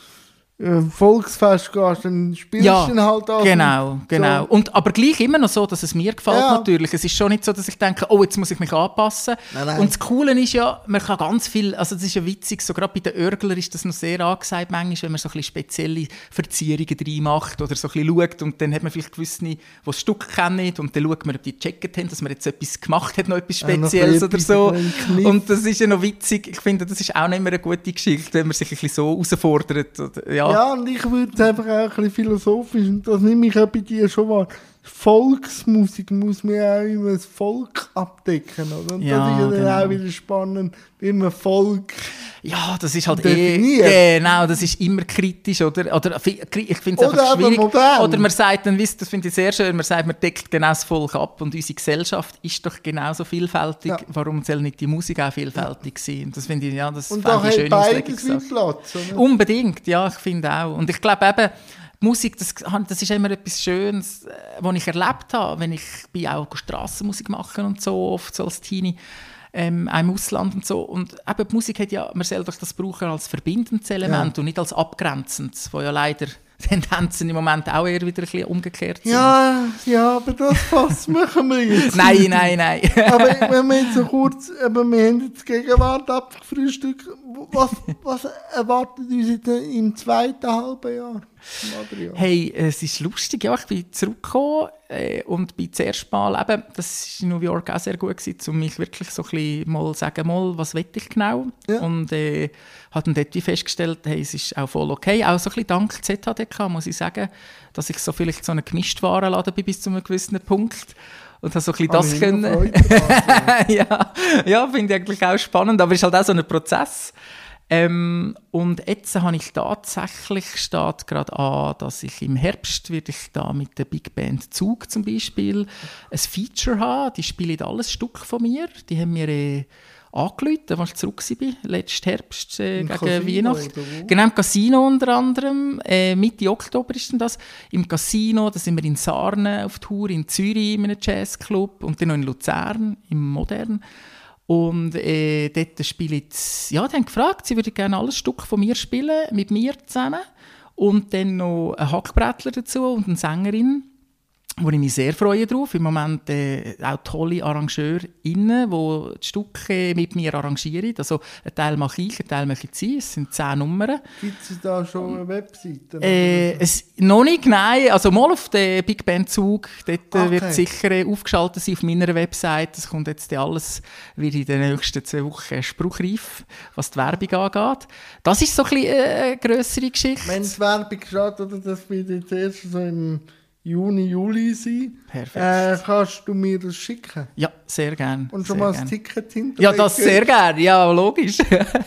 ein Volksfest gehst, dann spielst ja, du dann halt auch. Genau, genau. So. Und, aber gleich immer noch so, dass es mir gefällt ja. natürlich. Es ist schon nicht so, dass ich denke, oh, jetzt muss ich mich anpassen. Nein, nein. Und das Coole ist ja, man kann ganz viel, also das ist ja witzig, so gerade bei den Örgler ist das noch sehr angesagt manchmal, wenn man so ein bisschen spezielle Verzierungen reinmacht oder so ein bisschen schaut und dann hat man vielleicht gewisse, die das Stück kennen und dann schaut man, ob die gecheckt haben, dass man jetzt etwas gemacht hat, noch etwas Spezielles ja, noch oder so. Und das ist ja noch witzig. Ich finde, das ist auch nicht mehr eine gute Geschichte, wenn man sich ein bisschen so herausfordert. Oder, ja. Ja, und ich würde es einfach auch ein bisschen philosophisch, und das nehme ich auch bei dir schon wahr. Volksmusik muss man auch immer das Volk abdecken, oder? Und ja, das ist ja dann genau. auch wieder spannend, wie man Volk ja, das ist halt eh, genau, das ist immer kritisch, oder? Oder ich finde es einfach schwierig. Modern. Oder man sagt dann, das finde ich sehr schön, man sagt, man deckt genau das Volk ab und unsere Gesellschaft ist doch genauso vielfältig. Ja. Warum soll nicht die Musik auch vielfältig sein? Das finde ich, ja, das und da hat beides Platz, oder? Unbedingt, ja, ich finde auch. Und ich glaube eben, Musik, das, das ist immer etwas Schönes, was ich erlebt habe, wenn ich bin auch Strassenmusik machen und so, oft so als Teenie, ähm, auch im Ausland und so. Und eben, die Musik hat ja, man soll doch das brauchen als verbindendes Element ja. und nicht als abgrenzendes, wo ja leider Tendenzen im Moment auch eher wieder ein bisschen umgekehrt sind. Ja, ja, aber das Fass machen wir jetzt. Nein, nein, nein. Aber wenn wir jetzt so kurz, aber wir haben jetzt die Gegenwart abgefrühstückt, was, was erwartet uns jetzt im zweiten halben Jahr? Hey, es ist lustig, ja, ich bin zurückgekommen äh, und bin zuerst mal, eben, das war in New York auch sehr gut gewesen, um mich wirklich so ein bisschen mal sagen, mal, was will ich genau? Ja. Und äh, habe dann dort festgestellt, hey, es ist auch voll okay, auch so ein bisschen dank Z H D K, muss ich sagen, dass ich so vielleicht so ein Gemischtwarenladen bin bis zu einem gewissen Punkt. Und habe so ein bisschen das können. ja, ja finde ich eigentlich auch spannend, aber es ist halt auch so ein Prozess. Ähm, und jetzt habe ich tatsächlich, steht gerade an, dass ich im Herbst werde ich da mit der Big Band Zug zum Beispiel ein Feature haben. Die spielen alles Stück von mir. Die haben mir äh, angerufen, als ich zurück war, letzten Herbst äh, gegen Casino, Weihnachten. Genau, im Casino unter anderem. Äh, Mitte Oktober ist denn das. Im Casino, da sind wir in Sarne auf Tour, in Zürich in einem Jazzclub und dann noch in Luzern, im Modern. Und äh, dort spiele ich, ja, die haben gefragt, sie würden gerne alles Stück von mir spielen, mit mir zusammen. Und dann noch ein Hackbrettler dazu und eine Sängerin, wo ich mich sehr freue drauf. Im Moment äh, auch tolle ArrangeurInnen, die die Stücke mit mir arrangieren. Also einen Teil mache ich, einen Teil mache ich sie. Es sind zehn Nummern. Gibt es da schon eine Webseite? Äh, es, noch nicht, nein. Also mal auf der Big Band Zug. Dort okay. wird sicher äh, aufgeschaltet sein auf meiner Website. Das kommt jetzt alles wieder in den nächsten zwei Wochen spruchreif, was die Werbung angeht. Das ist so ein bisschen äh, eine grössere Geschichte. Wenn es Werbung schaut, oder das wird jetzt erst so im Juni, Juli sein. Perfekt. Äh, kannst du mir das schicken? Ja, sehr gerne. Und schon sehr mal gern. das Ticket hinterlegen? Ja, das sehr gerne, ja, logisch.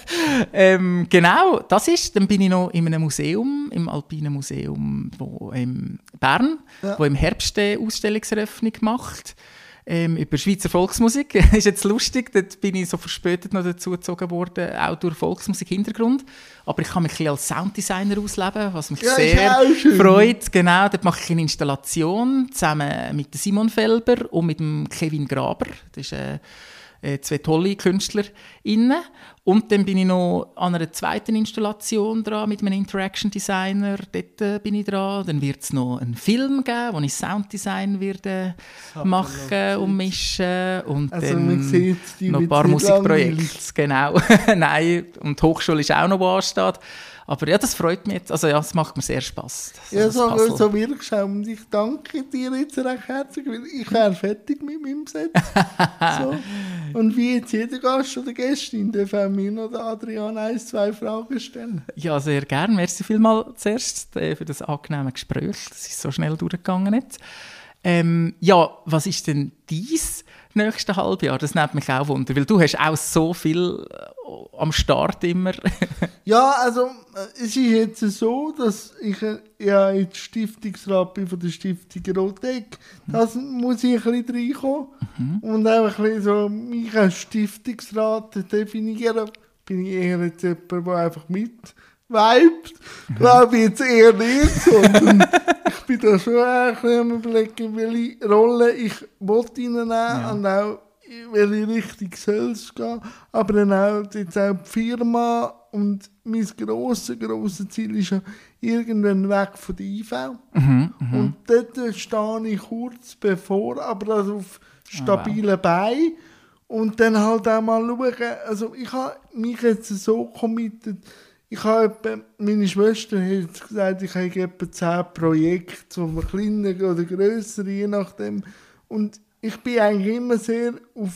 ähm, genau, das ist, dann bin ich noch in einem Museum, im Alpinen Museum wo in Bern, Ja. wo im Herbst eine Ausstellungseröffnung macht. Ähm, über Schweizer Volksmusik. Das ist jetzt lustig, dort bin ich so verspätet noch dazu gezogen worden, auch durch Volksmusik-Hintergrund. Aber ich kann mich ein bisschen als Sounddesigner ausleben, was mich Ja, sehr ist auch schön. freut. Genau, dort mache ich eine Installation zusammen mit Simon Felber und mit dem Kevin Graber. Das ist äh, äh, zwei tolle KünstlerInnen. Und dann bin ich noch an einer zweiten Installation dran mit einem Interaction Designer. Dort äh, bin ich dran. Dann wird es noch einen Film geben, wo ich Sounddesign werde machen und mischen. Und Also dann man sieht, die noch ein wird paar nicht Musikprojekte. langweilig. Genau. Nein, und die Hochschule ist auch noch, wo ansteht. Aber ja, das freut mich jetzt. Also ja, es macht mir sehr Spass. Ja, das so, Puzzle. so wirkst du auch. Und ich danke dir jetzt recht herzlich, weil ich wäre fertig mit meinem Set. So. Und wie jetzt jeder Gast oder Gästin darf auch mir noch der Adrian ein, zwei Fragen stellen. Ja, sehr gerne. Merci vielmals zuerst äh, für das angenehme Gespräch. Das ist so schnell durchgegangen jetzt. Ähm, ja, was ist denn dies nächste Halbjahr? Das nimmt mich auch wunder, weil du hast auch so viel äh, am Start immer. Ja, also äh, es ist jetzt so, dass ich äh, ja jetzt Stiftungsrat bin von der Stiftung Rotek. Das muss ich ein bisschen reinkommen. Mhm. Und auch ein bisschen so mich als Stiftungsrat definieren. Bin ich eher jetzt jemand, der einfach mit vibet. Glaube ich jetzt eher nicht, sondern ich bin da schon ein bisschen am überlegen, welche Rolle ich reinnehmen will Ja. und auch in welche Richtung soll es gehen. Aber dann auch, jetzt auch die Firma und mein grosses, grosses Ziel ist ja irgendwann weg von der I V. Mhm, mhm. Und dort stehe ich kurz bevor, aber also auf stabilen Oh, wow. Beinen. Und dann halt auch mal schauen, also ich habe mich jetzt so committed, ich habe etwa, meine Schwester hat jetzt gesagt, ich habe etwa zehn Projekte, so kleine oder grössere, je nachdem. Und ich bin eigentlich immer sehr auf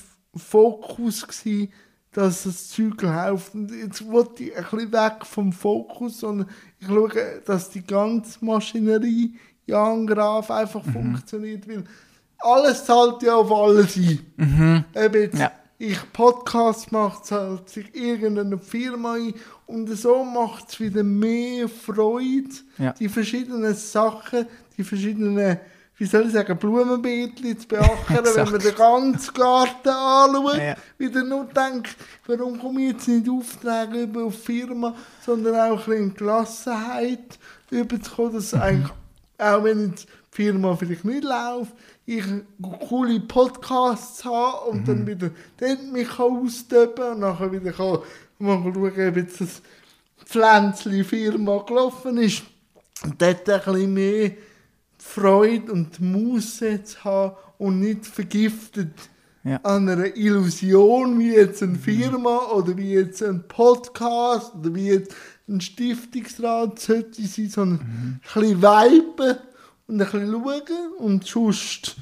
Fokus gewesen, dass das Zeug läuft. Und jetzt wollte ich ein bisschen weg vom Fokus, sondern ich schaue, dass die ganze Maschinerie Jan Graf einfach mhm. funktioniert, weil alles zahlt ja auf alles ein. Mhm. Ob jetzt Ja. ich Podcasts mache, zahlt sich irgendeine Firma ein und so macht es wieder mehr Freude, Ja. die verschiedenen Sachen, die verschiedenen, wie soll ich sagen, Blumenbeetchen zu beackern, wenn man den ganzen Garten anschaut, Ja. wieder nur denkt, warum komme ich jetzt nicht Aufträge über auf die Firma, sondern auch ein bisschen in Gelassenheit überzukommen, dass Mhm. eigentlich, auch wenn jetzt die Firma vielleicht nicht läuft, ich coole Podcasts habe und mhm. dann wieder dort mich austoben und nachher wieder kann mal schauen, ob jetzt das Pflänzli-Firma gelaufen ist. Und dort ein bisschen mehr Freude und Muße zu haben und nicht vergiftet Ja. an einer Illusion, wie jetzt eine Firma oder wie jetzt ein Podcast oder wie jetzt ein Stiftungsrat sollte sein, sondern mhm. ein bisschen viben und ein bisschen schauen und sonst.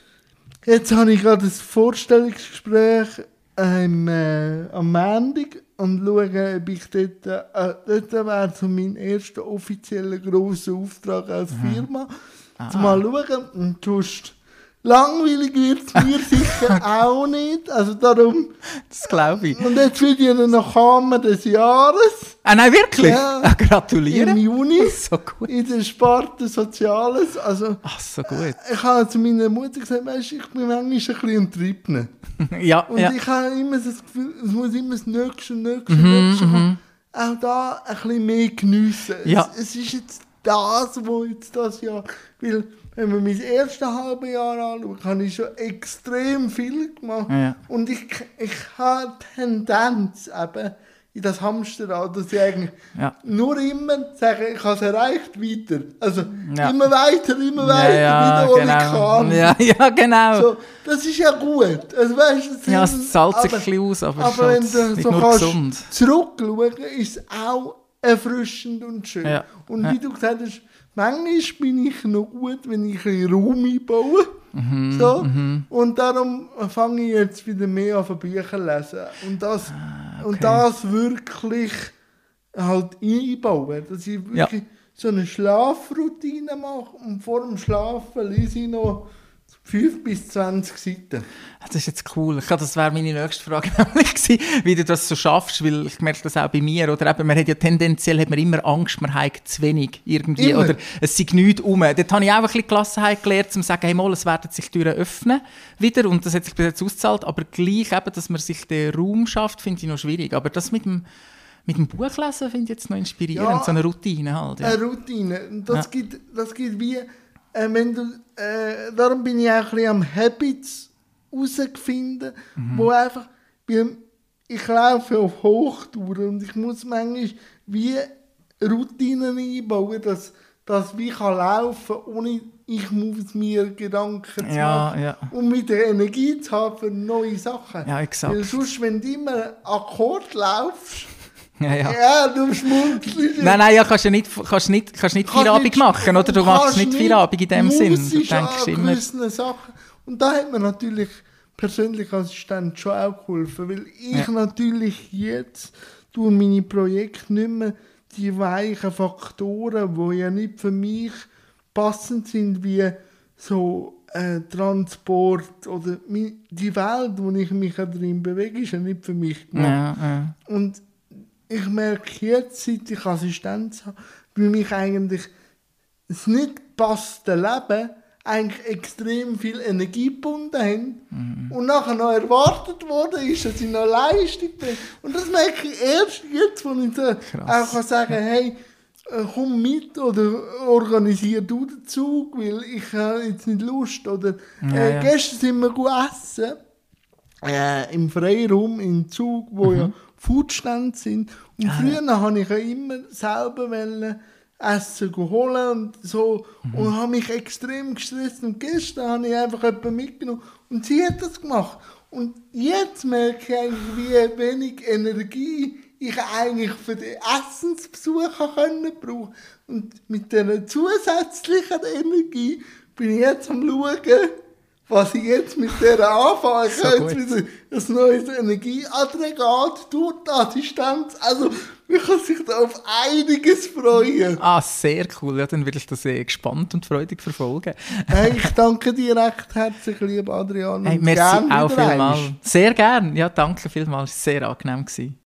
Jetzt habe ich gerade ein Vorstellungsgespräch ähm, äh, am Montag und schaue, ob ich dort, äh, dort wäre so mein erster offizieller grosser Auftrag als Firma. Ah. Mal schauen und sonst langweilig wird es mir sicher auch nicht. Also darum. Das glaube ich. Und jetzt will ich noch Kammer des Jahres. Ah nein, wirklich? Ja. Ah, gratuliere. Im Juni. So gut. In der Sparte Soziales. Also, Ach, so gut. ich habe zu meiner Mutter gesagt, weißt, ich bin manchmal ein bisschen entriebner. Ja, Und ja. ich habe immer das Gefühl, es muss immer das Nächste, Nächste, Mhm, Nächste mhm. kommen. Auch da ein bisschen mehr geniessen. Ja. Es, es ist jetzt das, was jetzt das Jahr. Weil, wenn man mein erstes halbe Jahr anschaut, habe ich schon extrem viel gemacht. Ja. Und ich, ich habe Tendenz eben in das Hamsterrad, dass ich eigentlich Ja. nur immer sage, ich habe es erreicht, weiter. Also Ja. immer weiter, immer weiter, ja, wieder ohne genau. Kahn. Ja, ja, genau. So, das ist ja gut. Also, weißt, das Ja, sind- es zahlt sich aber- ein bisschen aus, aber, aber wenn es ist halt du nicht so nur kannst gesund. zurückschauen, ist es auch erfrischend und schön. Ja. Und Ja. wie du gesagt hast, manchmal bin ich noch gut, wenn ich ein bisschen Raum einbaue. Mhm, So. mhm. Und darum fange ich jetzt wieder mehr an Bücher zu lesen. Und das, Ah, okay. und das wirklich halt einbauen. Dass ich wirklich Ja. so eine Schlafroutine mache und vor dem Schlafen lese ich noch fünf bis zwanzig Seiten. Das ist jetzt cool. Ich glaube, das wäre meine nächste Frage nämlich gewesen, wie du das so schaffst, weil ich merke das auch bei mir. Oder eben, man hat ja tendenziell hat man immer Angst, man hat zu wenig irgendwie. Immer. Oder es sei nichts rum. Dort habe ich auch ein bisschen Gelassenheit gelernt, um zu sagen, hey, mal, es werden sich Türen öffnen wieder und das hat sich bis jetzt ausgezahlt. Aber gleich eben, dass man sich den Raum schafft, finde ich noch schwierig. Aber das mit dem, mit dem Buchlesen finde ich jetzt noch inspirierend, Ja, so eine Routine halt. Ja. Eine Routine. Und das, Ja. gibt, das gibt wie, äh, wenn du, äh, darum bin ich auch ein bisschen am Habits herausfinden, Mhm. wo einfach, weil ich laufe auf Hochtouren und ich muss manchmal wie Routinen einbauen, dass dass wie kann laufen, ohne ich muss mir Gedanken zu Ja, machen, ja. um wieder Energie zu haben für neue Sachen. Ja, exakt. Weil sonst, wenn du immer Akkord laufst, Ja, ja. ja, du schmunzelst. Nein, nein, ja, kannst du nicht, kannst nicht, kannst nicht Kannst Feierabend nicht- machen, oder? Du machst kannst nicht Feierabend in dem Sinn. Du musisch an denkst immer... gewissen Sachen. Und da hat mir natürlich persönlich als Assistent schon auch geholfen, weil ich Ja. natürlich jetzt durch meine Projekte nicht mehr die weichen Faktoren, die ja nicht für mich passend sind, wie so äh, Transport oder mi- die Welt, wo ich mich auch drin bewege, ist ja nicht für mich gemacht. Ja, ja. Und ich merke jetzt, seit ich Assistenz habe, wie mich eigentlich das nicht passte Leben eigentlich extrem viel Energie gebunden haben Mhm. und nachher noch erwartet worden ist, dass ich noch Leistung bringe. Und das merke ich erst jetzt, wo ich so Krass. auch kann sagen kann, hey, äh, komm mit oder organisier du den Zug, weil ich habe jetzt nicht Lust. Oder Ja, äh, ja. gestern sind wir gut essen, äh, im Freiraum, im Zug, wo Mhm. ja Foodstände sind. Und Ah, früher habe ich ja immer selber wollen Essen holen und so Mhm. und habe mich extrem gestresst. Und gestern habe ich einfach jemanden mitgenommen und sie hat das gemacht. Und jetzt merke ich eigentlich, wie wenig Energie ich eigentlich für den Essensbesuch können brauchen. Und mit dieser zusätzlichen Energie bin ich jetzt am Schauen, was ich jetzt mit der anfange. Ich So habe jetzt gut. wieder ein neues Energieaggregat durch die Assistenz. Also, man kann sich da auf einiges freuen. Ah, sehr cool. Ja, dann will ich das sehr gespannt und freudig verfolgen. Hey, ich danke dir recht herzlich, lieber Adrian. Hey, und merci gern auch wieder vielmals. einmal. Sehr gern. Ja, danke vielmals. Sehr angenehm gewesen.